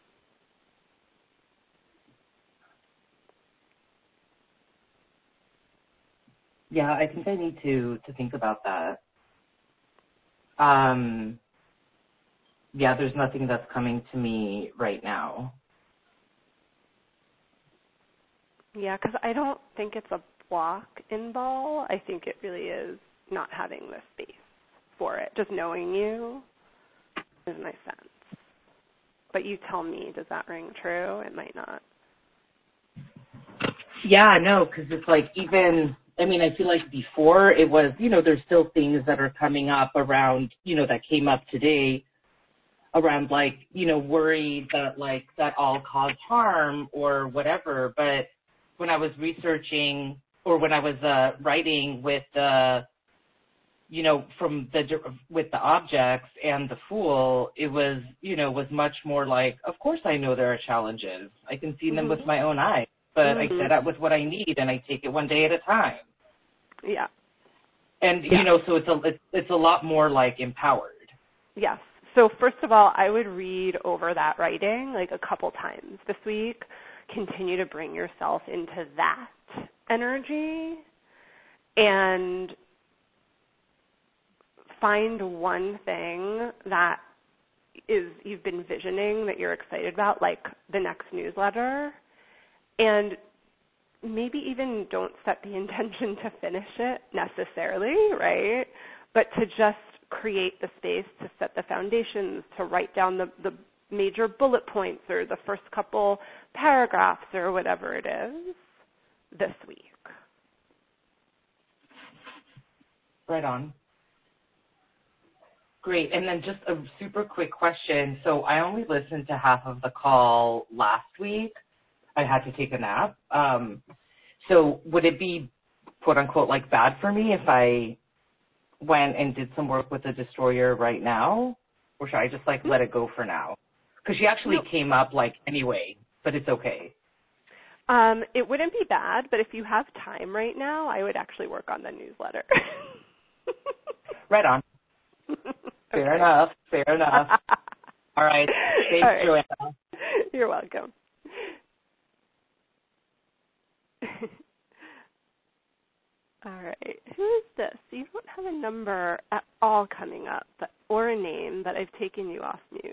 Yeah, I think I need to think about that. There's nothing that's coming to me right now. Yeah, because I don't think it's a block Inbal. I think it really is not having the space for it. Just knowing you is my sense. But you tell me, does that ring true? It might not. Yeah, no, because it's like I feel like before it was, there's still things that are coming up around, that came up today around like, worried that like that all caused harm or whatever. But when I was researching or when I was writing with the from with the objects and the Fool, it was, was much more like, of course I know there are challenges. I can see them with my own eyes, but I set out with what I need and I take it one day at a time. Yeah. And, so it's a lot more like empowered. Yes. So first of all, I would read over that writing like a couple times this week. Continue to bring yourself into that energy and find one thing that you've been visioning that you're excited about, like the next newsletter, and maybe even don't set the intention to finish it necessarily, right? But to just create the space to set the foundations, to write down the major bullet points or the first couple paragraphs or whatever it is this week. Right on. Great. And then just a super quick question. So I only listened to half of the call last week. I had to take a nap. So would it be, quote unquote, like bad for me if I went and did some work with the Destroyer right now? Or should I just like let it go for now? Because she actually came up like anyway, but it's okay. It wouldn't be bad, but if you have time right now, I would actually work on the newsletter. Right on. Fair enough. All right. Thanks, All right. Joanna. You're welcome. All right. Who is this? You don't have a number at all coming up, or a name, but I've taken you off mute.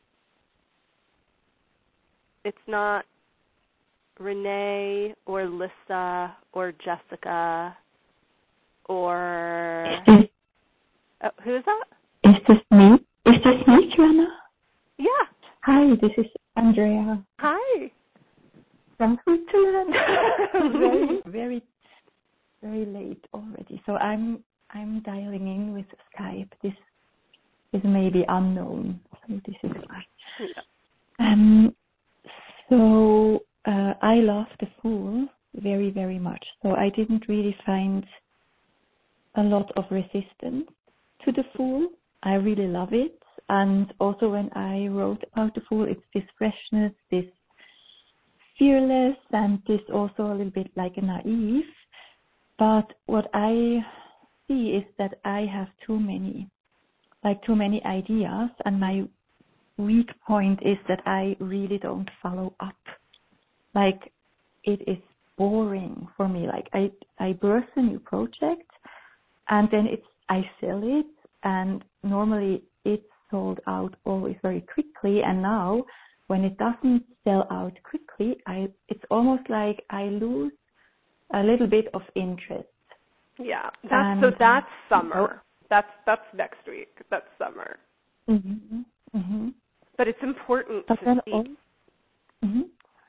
It's not Renee or Lissa or Jessica or... who is that? Is this me, Joanna? Yeah. Hi, this is Andrea. Hi. From Switzerland. very, very late already. So I'm dialing in with Skype. This is maybe unknown. So this is fine. So I love the Fool very, very much. So I didn't really find a lot of resistance to the Fool. I really love it. And also when I wrote about the Fool, it's this freshness, this fearless, and this also a little bit like a naive. But what I see is that I have too many ideas, and my weak point is that I really don't follow up. Like, it is boring for me. Like, I birth a new project, and then I sell it, and normally it's sold out always very quickly, and now when it doesn't sell out quickly, it's almost like I lose a little bit of interest. Yeah, that's summer. That's next week. That's summer. Mm-hmm. Mm-hmm. But it's important but to see. Mm-hmm.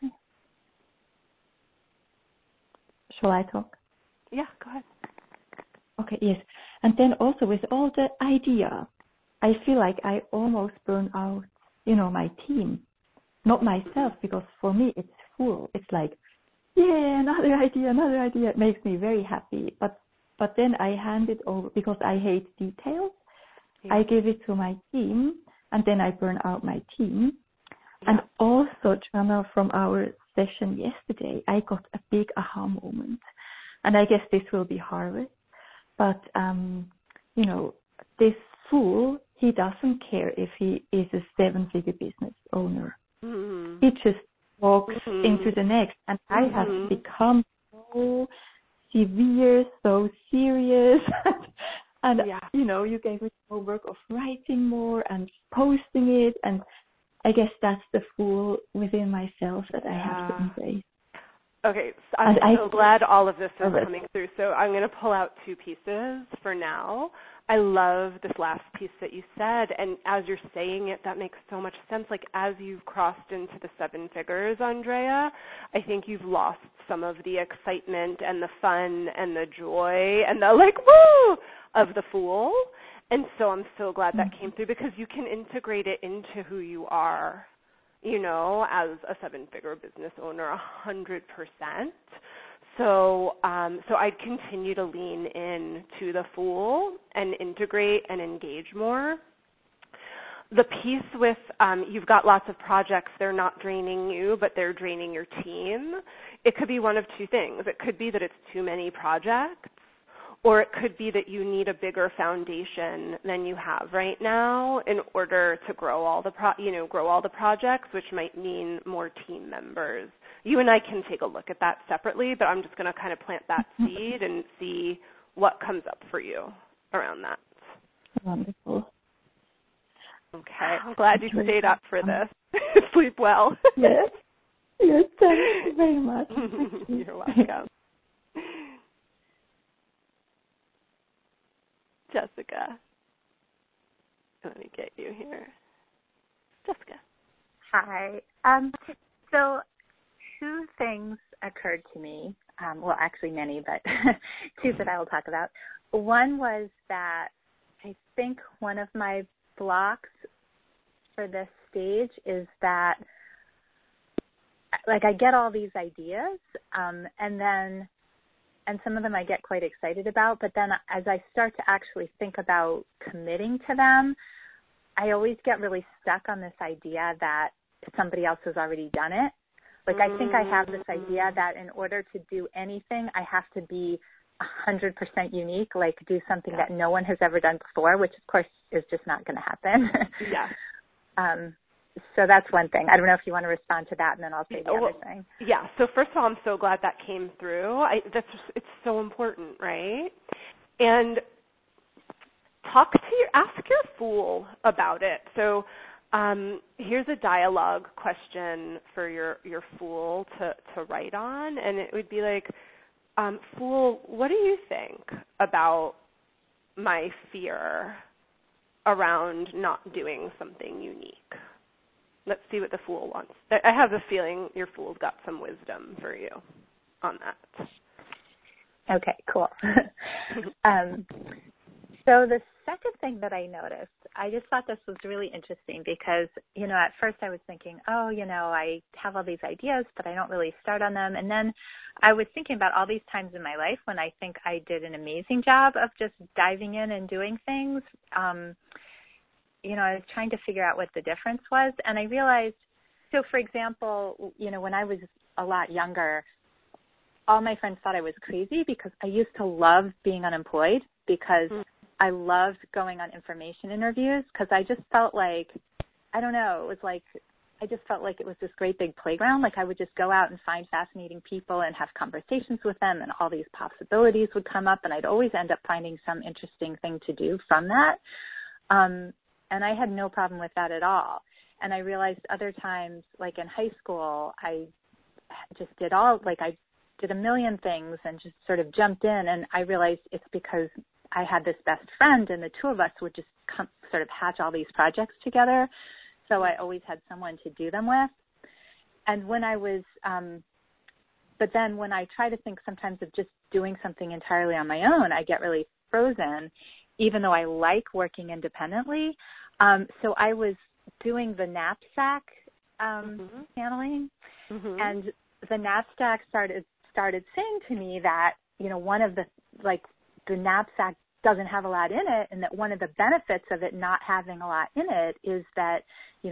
Shall I talk? Yeah, go ahead. Okay, yes. And then also with all the idea, I feel like I almost burn out, my team. Not myself, because for me it's full. It's like, yeah, another idea. It makes me very happy. But then I hand it over because I hate details. Yeah. I give it to my team, and then I burn out my team. Yeah. And also, Joanna, from our session yesterday, I got a big aha moment. And I guess this will be Harvest. But, this Fool, he doesn't care if he is a 7-figure business owner. Mm-hmm. He just walks into the next. And I have become so severe, so serious. And, you gave me more work of writing more and posting it. And I guess that's the Fool within myself that I have to embrace. Okay, so I'm so glad all of this is coming through. So I'm going to pull out 2 pieces for now. I love this last piece that you said, and as you're saying it, that makes so much sense. Like, as you've crossed into the 7 figures, Andrea, I think you've lost some of the excitement and the fun and the joy and the, woo, of the Fool. And so I'm so glad that came through, because you can integrate it into who you are, as a 7-figure business owner, 100%. So I'd continue to lean in to the Fool and integrate and engage more. The piece with you've got lots of projects, they're not draining you, but they're draining your team. It could be one of two things. It could be that it's too many projects, or it could be that you need a bigger foundation than you have right now in order to grow all the projects, which might mean more team members. You and I can take a look at that separately, but I'm just going to kind of plant that seed and see what comes up for you around that. Wonderful. Okay, I'm glad you stayed up for this. Sleep well. Yes, thank you very much. You're welcome. Jessica, let me get you here. Jessica. Hi. So two things occurred to me. Well, actually many, but two that I will talk about. One was that I think one of my blocks for this stage is that, like, I get all these ideas, and some of them I get quite excited about, but then as I start to actually think about committing to them, I always get really stuck on this idea that somebody else has already done it. Like, I think I have this idea that in order to do anything, I have to be 100% unique, like do something that no one has ever done before, which of course is just not going to happen. Yeah. So that's one thing. I don't know if you want to respond to that, and then I'll say the other thing. Yeah. So first of all, I'm so glad that came through. It's so important, right? And ask your Fool about it. So here's a dialogue question for your Fool to write on, and it would be like, Fool, what do you think about my fear around not doing something unique? Let's see what the Fool wants. I have a feeling your Fool's got some wisdom for you on that. Okay, cool. So the second thing that I noticed, I just thought this was really interesting because, at first I was thinking, I have all these ideas, but I don't really start on them. And then I was thinking about all these times in my life when I think I did an amazing job of just diving in and doing things. I was trying to figure out what the difference was. And I realized, so for example, when I was a lot younger, all my friends thought I was crazy because I used to love being unemployed because I loved going on information interviews because I just felt like, I don't know, it was like, I just felt like it was this great big playground. Like I would just go out and find fascinating people and have conversations with them, and all these possibilities would come up, and I'd always end up finding some interesting thing to do from that. And I had no problem with that at all. And I realized other times, like in high school, I just did I did a million things and just sort of jumped in, and I realized it's because I had this best friend, and the two of us would just sort of hatch all these projects together. So I always had someone to do them with. And when I was, but then when I try to think sometimes of just doing something entirely on my own, I get really frozen, even though I like working independently. So I was doing the knapsack channeling, and the knapsack started saying to me that, one of the knapsack doesn't have a lot in it, and that one of the benefits of it not having a lot in it is that,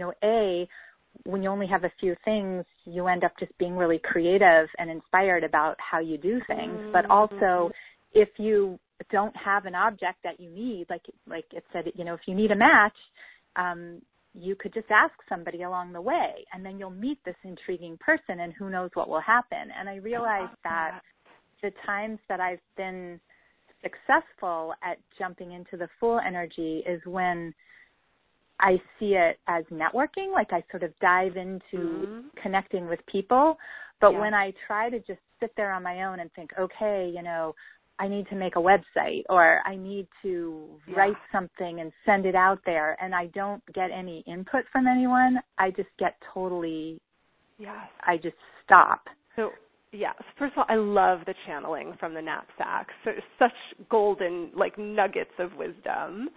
when you only have a few things, you end up just being really creative and inspired about how you do things. But also, if you don't have an object that you need, like it said, if you need a match, you could just ask somebody along the way, and then you'll meet this intriguing person, and who knows what will happen. And I realized that the times that I've been successful at jumping into the Fool energy is when I see it as networking, like I sort of dive into connecting with people. But when I try to just sit there on my own and think, okay, I need to make a website, or I need to write something and send it out there, and I don't get any input from anyone, I just get totally, I just stop. So, first of all, I love the channeling from the knapsack. So such golden, nuggets of wisdom.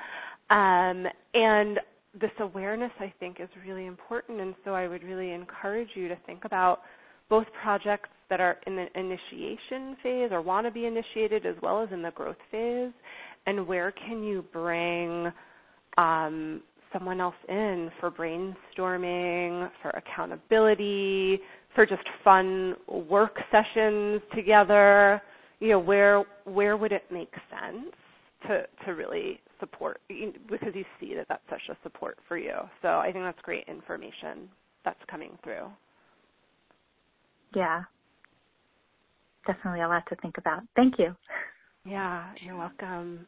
And this awareness, I think, is really important. And so I would really encourage you to think about both projects that are in the initiation phase or want to be initiated as well as in the growth phase, and where can you bring someone else in for brainstorming, for accountability, for just fun work sessions together? Where would it make sense to really support, because you see that that's such a support for you. So I think that's great information that's coming through. Yeah, definitely a lot to think about. Thank you. Yeah, you're welcome.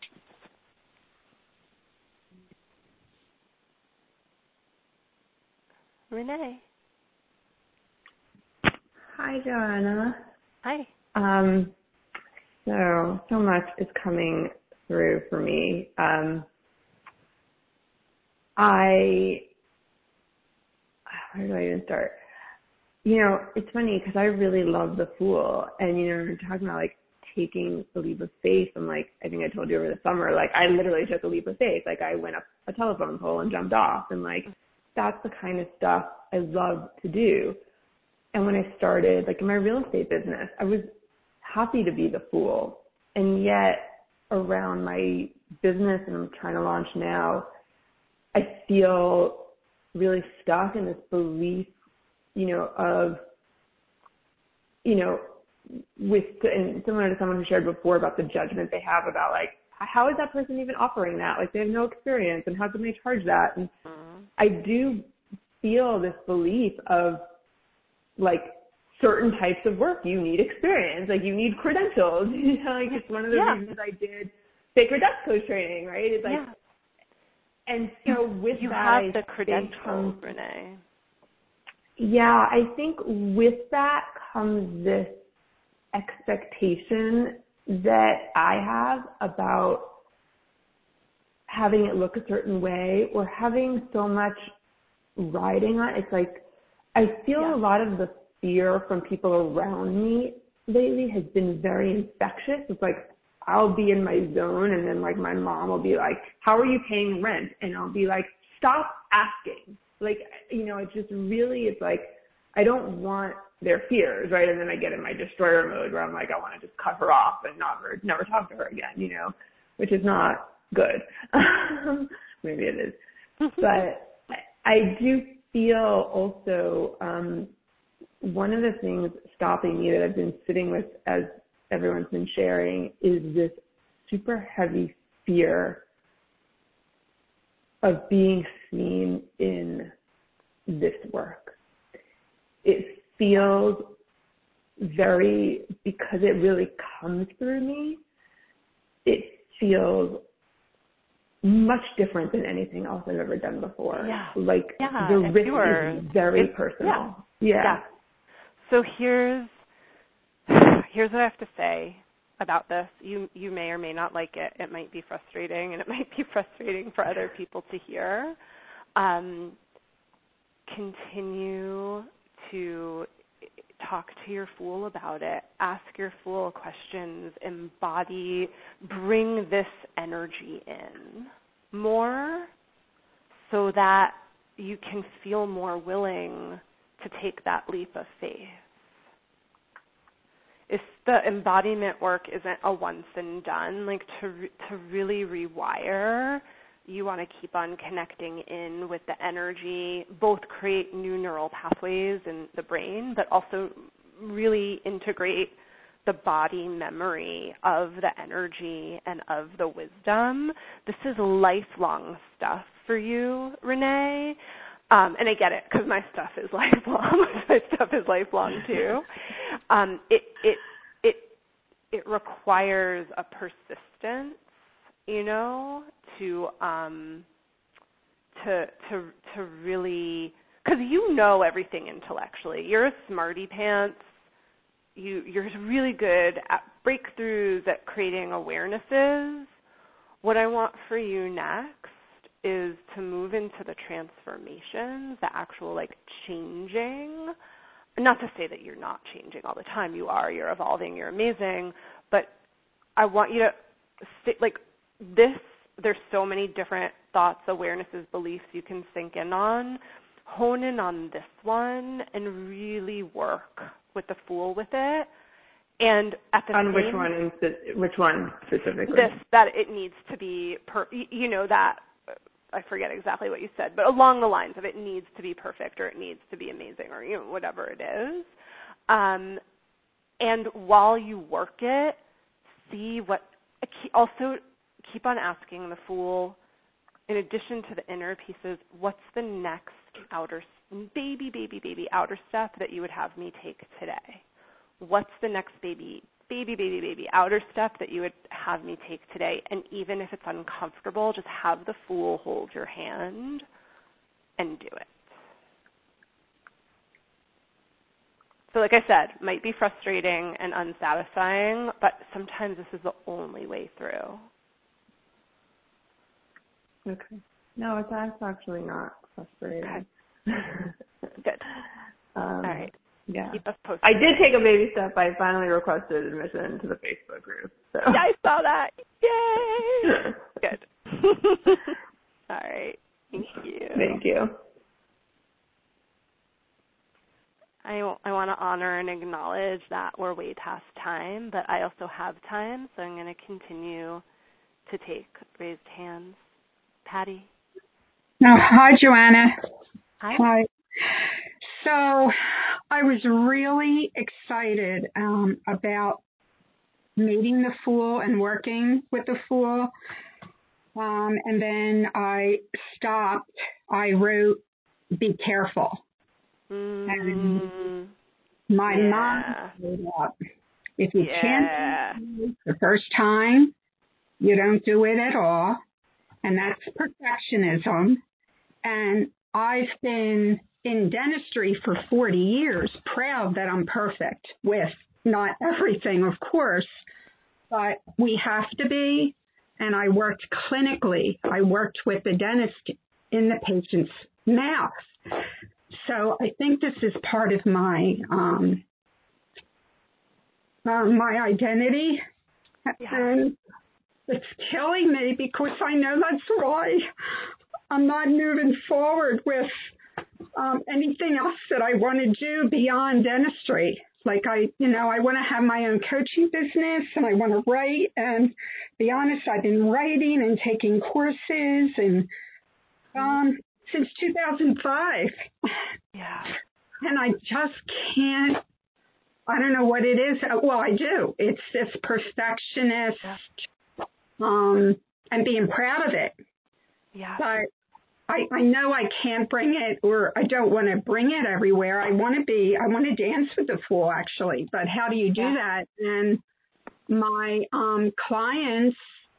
Renee. Hi, Joanna. Hi. So much is coming through for me. Where do I even start? It's funny because I really love the Fool, and you're talking about like taking the leap of faith. And like, I think I told you over the summer, like I literally took a leap of faith. Like I went up a telephone pole and jumped off, and like that's the kind of stuff I love to do. And when I started, like in my real estate business, I was happy to be the Fool. And yet around my business and I'm trying to launch now, I feel really stuck in this belief, and similar to someone who shared before about the judgment they have about like, how is that person even offering that? Like they have no experience, and how can they charge that? And I do feel this belief of like certain types of work, you need experience, like you need credentials. Like it's one of the reasons I did sacred desk coach training, right? It's like, and so with you that, have the credentials, Renee. Yeah, I think with that comes this expectation that I have about having it look a certain way or having so much riding on it. It's like I feel a lot of the fear from people around me lately has been very infectious. It's like I'll be in my zone, and then like my mom will be like, how are you paying rent? And I'll be like, stop asking. Like, it's just really, it's like, I don't want their fears, right? And then I get in my destroyer mode where I'm like, I want to just cut her off and never talk to her again, which is not good. Maybe it is. But I do feel also one of the things stopping me that I've been sitting with as everyone's been sharing is this super heavy fear of being seen in this work. It feels because it really comes through me, it feels much different than anything else I've ever done before. Yeah. Like the risk is very personal. Yeah. So here's what I have to say about this. You may or may not like it. It might be frustrating, and it might be frustrating for other people to hear. Continue to talk to your Fool about it. Ask your Fool questions. Embody. Bring this energy in more so that you can feel more willing to take that leap of faith. If the embodiment work isn't a once and done, like to really rewire, you want to keep on connecting in with the energy, both create new neural pathways in the brain, but also really integrate the body memory of the energy and of the wisdom. This is lifelong stuff for you, Renee. And I get it because my stuff is lifelong. My stuff is lifelong too. It requires a persistence, to really, because everything intellectually. You're a smarty pants. You're really good at breakthroughs, at creating awarenesses. What I want for you next is to move into the transformations, the actual changing. Not to say that you're not changing all the time. You are. You're evolving. You're amazing. But I want you to sit this. There's so many different thoughts, awarenesses, beliefs you can sink in on. hone in on this one and really work with the Fool with it. And at the on same, which one specifically? That it needs to be that I forget exactly what you said, but along the lines of it needs to be perfect or it needs to be amazing or whatever it is. And while you work it, see also keep on asking the Fool, in addition to the inner pieces, what's the next baby outer step that you would have me take today? What's the next baby outer step that you would have me take today? And even if it's uncomfortable, just have the Fool hold your hand and do it. So like I said, might be frustrating and unsatisfying, but sometimes this is the only way through. Okay. No, that's actually not frustrating. Okay. Good. All right. Yeah. Keep us posted. I did take a baby step. I finally requested admission to the Facebook group. So. Yeah, I saw that. Yay! Good. All right. Thank you. Thank you. I want to honor and acknowledge that we're way past time, but I also have time, so I'm going to continue to take raised hands. Patty? No, hi, Joanna. Hi. So I was really excited about meeting the Fool and working with the Fool. And then I stopped. I wrote, "Be careful." And my mom showed up. If you can't do it the first time, you don't do it at all. And that's perfectionism. And I've been in dentistry for 40 years, proud that I'm perfect with not everything, of course, but we have to be. And I worked clinically. I worked with the dentist in the patient's mouth. So I think this is part of my my identity. Yeah. And it's killing me because I know that's why I'm not moving forward with anything else that I want to do beyond dentistry. Like I want to have my own coaching business and I want to write. And to be honest, I've been writing and taking courses and since 2005. Yeah. And I just can't. I don't know what it is. Well, I do. It's this perfectionist. And being proud of it. Yeah. But I know I can't bring it, or I don't want to bring it everywhere. I want to dance with the Fool, actually. But how do you do that? And my clients,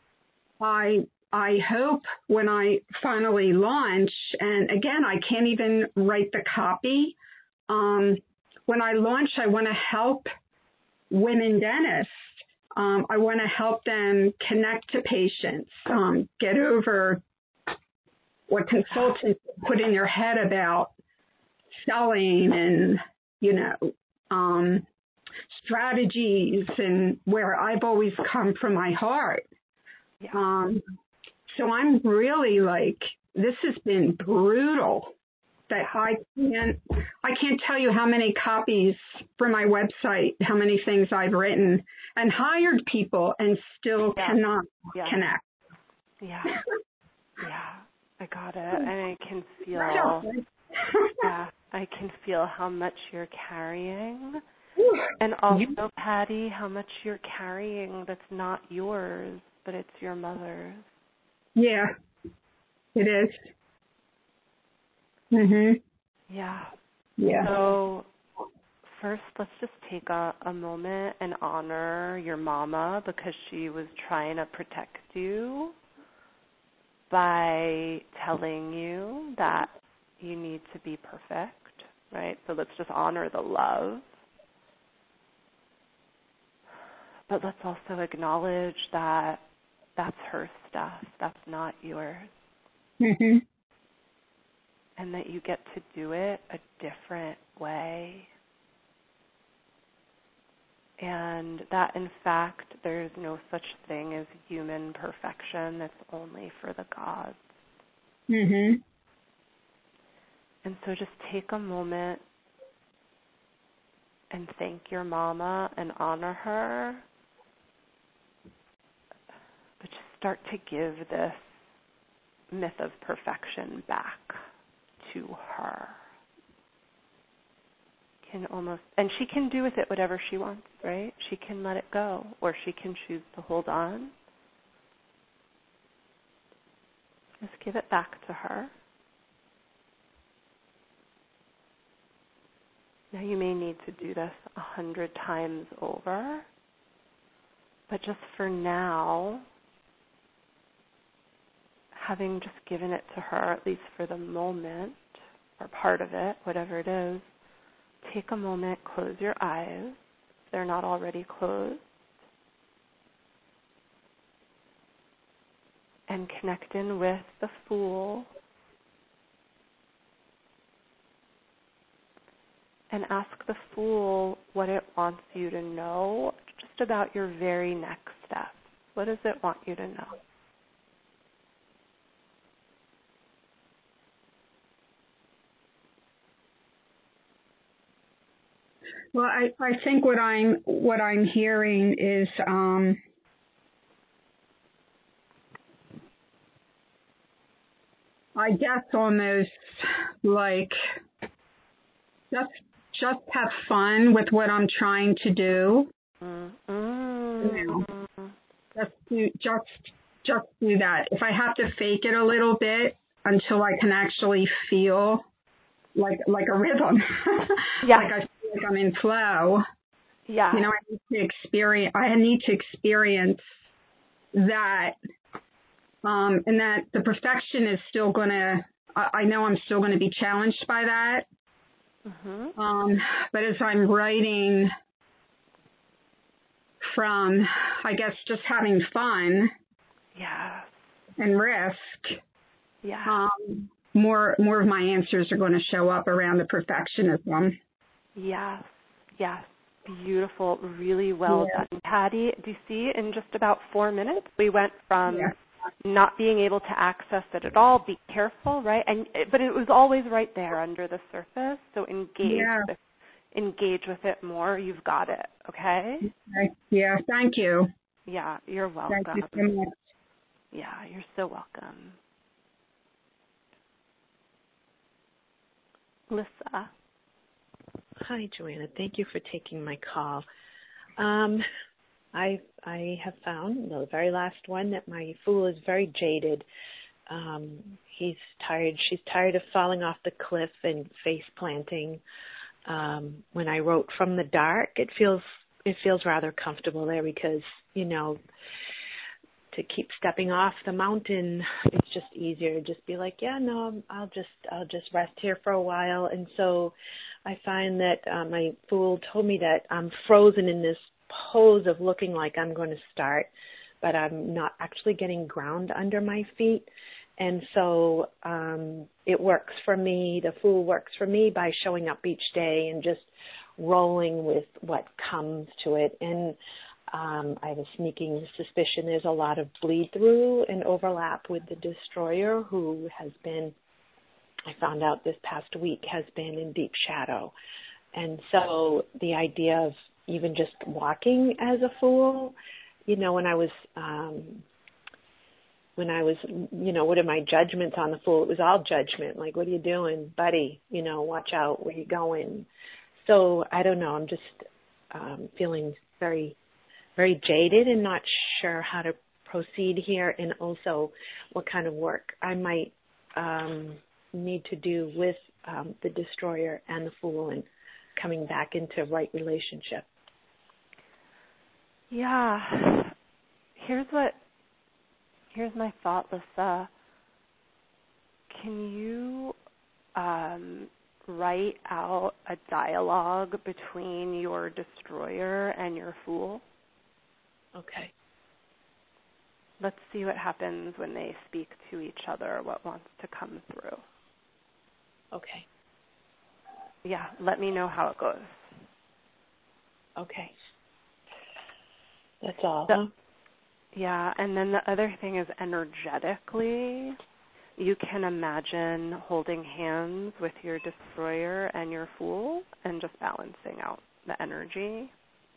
I hope when I finally launch, and again, I can't even write the copy. When I launch, I want to help women dentists. I want to help them connect to patients, get over what consultants put in their head about selling and, strategies, and where I've always come from my heart. Yeah. So I'm really this has been brutal. That I can't tell you how many copies for my website, how many things I've written and hired people and still cannot connect. Yeah. Yeah. I got it. And I can feel, I can feel how much you're carrying. And also, Patty, how much you're carrying that's not yours, but it's your mother's. Yeah, it is. Mhm. Yeah. Yeah. So first, let's just take a moment and honor your mama because she was trying to protect you by telling you that you need to be perfect, right? So let's just honor the love. But let's also acknowledge that that's her stuff. That's not yours. Mhm. And that you get to do it a different way. And that, in fact, there's no such thing as human perfection. It's only for the gods. Mhm. And so just take a moment and thank your mama and honor her. But just start to give this myth of perfection back to her. And she can do with it whatever she wants, right? She can let it go, or she can choose to hold on. Just give it back to her. Now you may need to do this 100 times over, but just for now, having just given it to her, at least for the moment, or part of it, whatever it is, take a moment, close your eyes if they're not already closed, and connect in with the Fool, and ask the Fool what it wants you to know just about your very next step. What does it want you to know? Well, I think what I'm hearing is I guess almost like just have fun with what I'm trying to do. Just do that. If I have to fake it a little bit until I can actually feel like a rhythm. Yeah. Like I feel like I'm in flow. Yeah. I need to experience that. And that the perfection is still I know I'm still gonna be challenged by that. Mm-hmm. But as I'm writing from, I guess, just having fun. Yeah. And risk. Yeah. More of my answers are going to show up around the perfectionism. Yes. Beautiful. Really well done, Patty. Do you see in just about 4 minutes we went from not being able to access it at all, be careful, right? But it was always right there under the surface. So engage with it more. You've got it. Okay? Yeah. Thank you. Yeah. You're welcome. Thank you so much. Yeah. You're so welcome. Lissa. Hi, Joanna. Thank you for taking my call. I have found the very last one that my Fool is very jaded. He's tired. She's tired of falling off the cliff and face planting. When I wrote From the Dark, it feels rather comfortable there because to keep stepping off the mountain, it's just easier to just be like, I'll just rest here for a while. And so I find that my Fool told me that I'm frozen in this pose of looking like I'm going to start, but I'm not actually getting ground under my feet. And so it works for me. The Fool works for me by showing up each day and just rolling with what comes to it. And I have a sneaking suspicion there's a lot of bleed through and overlap with the Destroyer, who has been, I found out this past week, has been in deep shadow. And so the idea of even just walking as a Fool, when I was, what are my judgments on the Fool? It was all judgment. Like, what are you doing, buddy? Watch out, where you going? So I don't know. I'm just feeling very, very jaded and not sure how to proceed here, and also what kind of work I might need to do with the Destroyer and the Fool and coming back into right relationship. Yeah. Here's my thought, Lissa. Can you write out a dialogue between your Destroyer and your Fool? Okay. Let's see what happens when they speak to each other, what wants to come through. Okay. Yeah, let me know how it goes. Okay. That's all. Yeah, and then the other thing is energetically. you can imagine holding hands with your destroyer and your Fool and just balancing out the energy.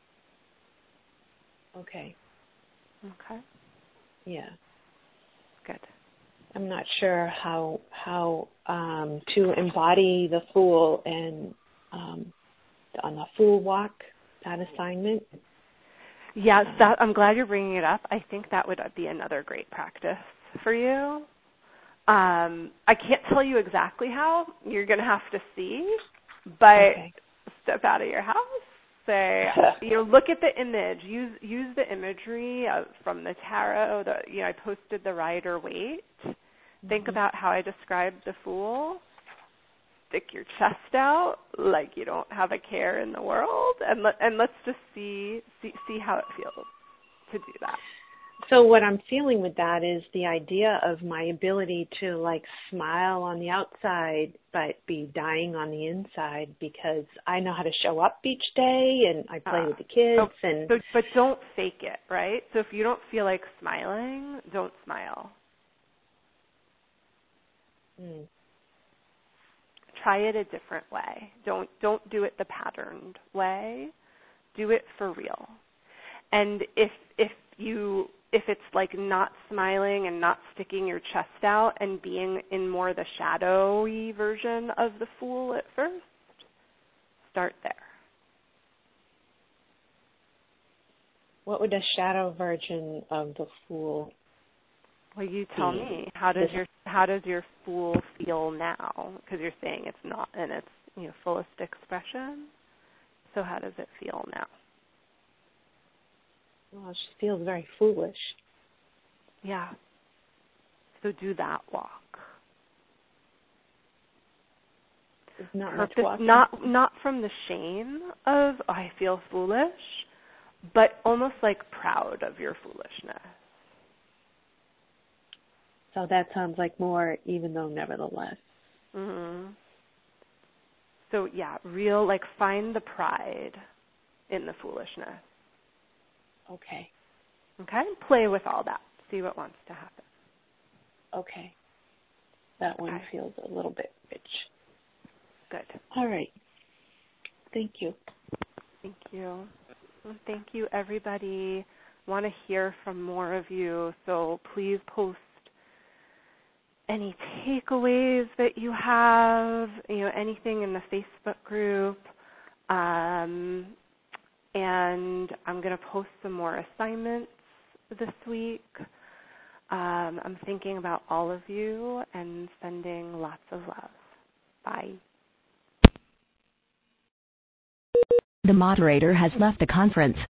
Okay. Okay. Yeah. Good. I'm not sure how to embody the Fool and on the Fool walk, that assignment. Yes, I'm glad you're bringing it up. I think that would be another great practice for you. I can't tell you exactly how. You're going to have to see, but step out of your house. Say, look at the image. Use the imagery from the tarot. I posted the Rider-Waite. Think about how I described the Fool. Stick your chest out like you don't have a care in the world, and let's just see how it feels to do that. So what I'm feeling with that is the idea of my ability to like smile on the outside but be dying on the inside, because I know how to show up each day and I play with the kids. But don't fake it, right? So if you don't feel like smiling, don't smile. Try it a different way. Don't do it the patterned way. Do it for real. And if it's like not smiling and not sticking your chest out and being in more the shadowy version of the Fool at first, start there. What would a shadow version of the Fool? Well, you tell me. How does your Fool feel now? Because you're saying it's not in its fullest expression. So how does it feel now? Well, she feels very foolish. Yeah. So do that walk. It's not much walking. Not from the shame of I feel foolish, but almost like proud of your foolishness. So that sounds like more even though nevertheless. Mm-hmm. So yeah, real, like find the pride in the foolishness. Okay. Okay? Play with all that. See what wants to happen. Okay. That one feels a little bit rich. Good. All right. Thank you. Thank you. Well, thank you, everybody. Want to hear from more of you, so please post any takeaways that you have, anything in the Facebook group. And I'm going to post some more assignments this week. I'm thinking about all of you and sending lots of love. Bye. The moderator has left the conference.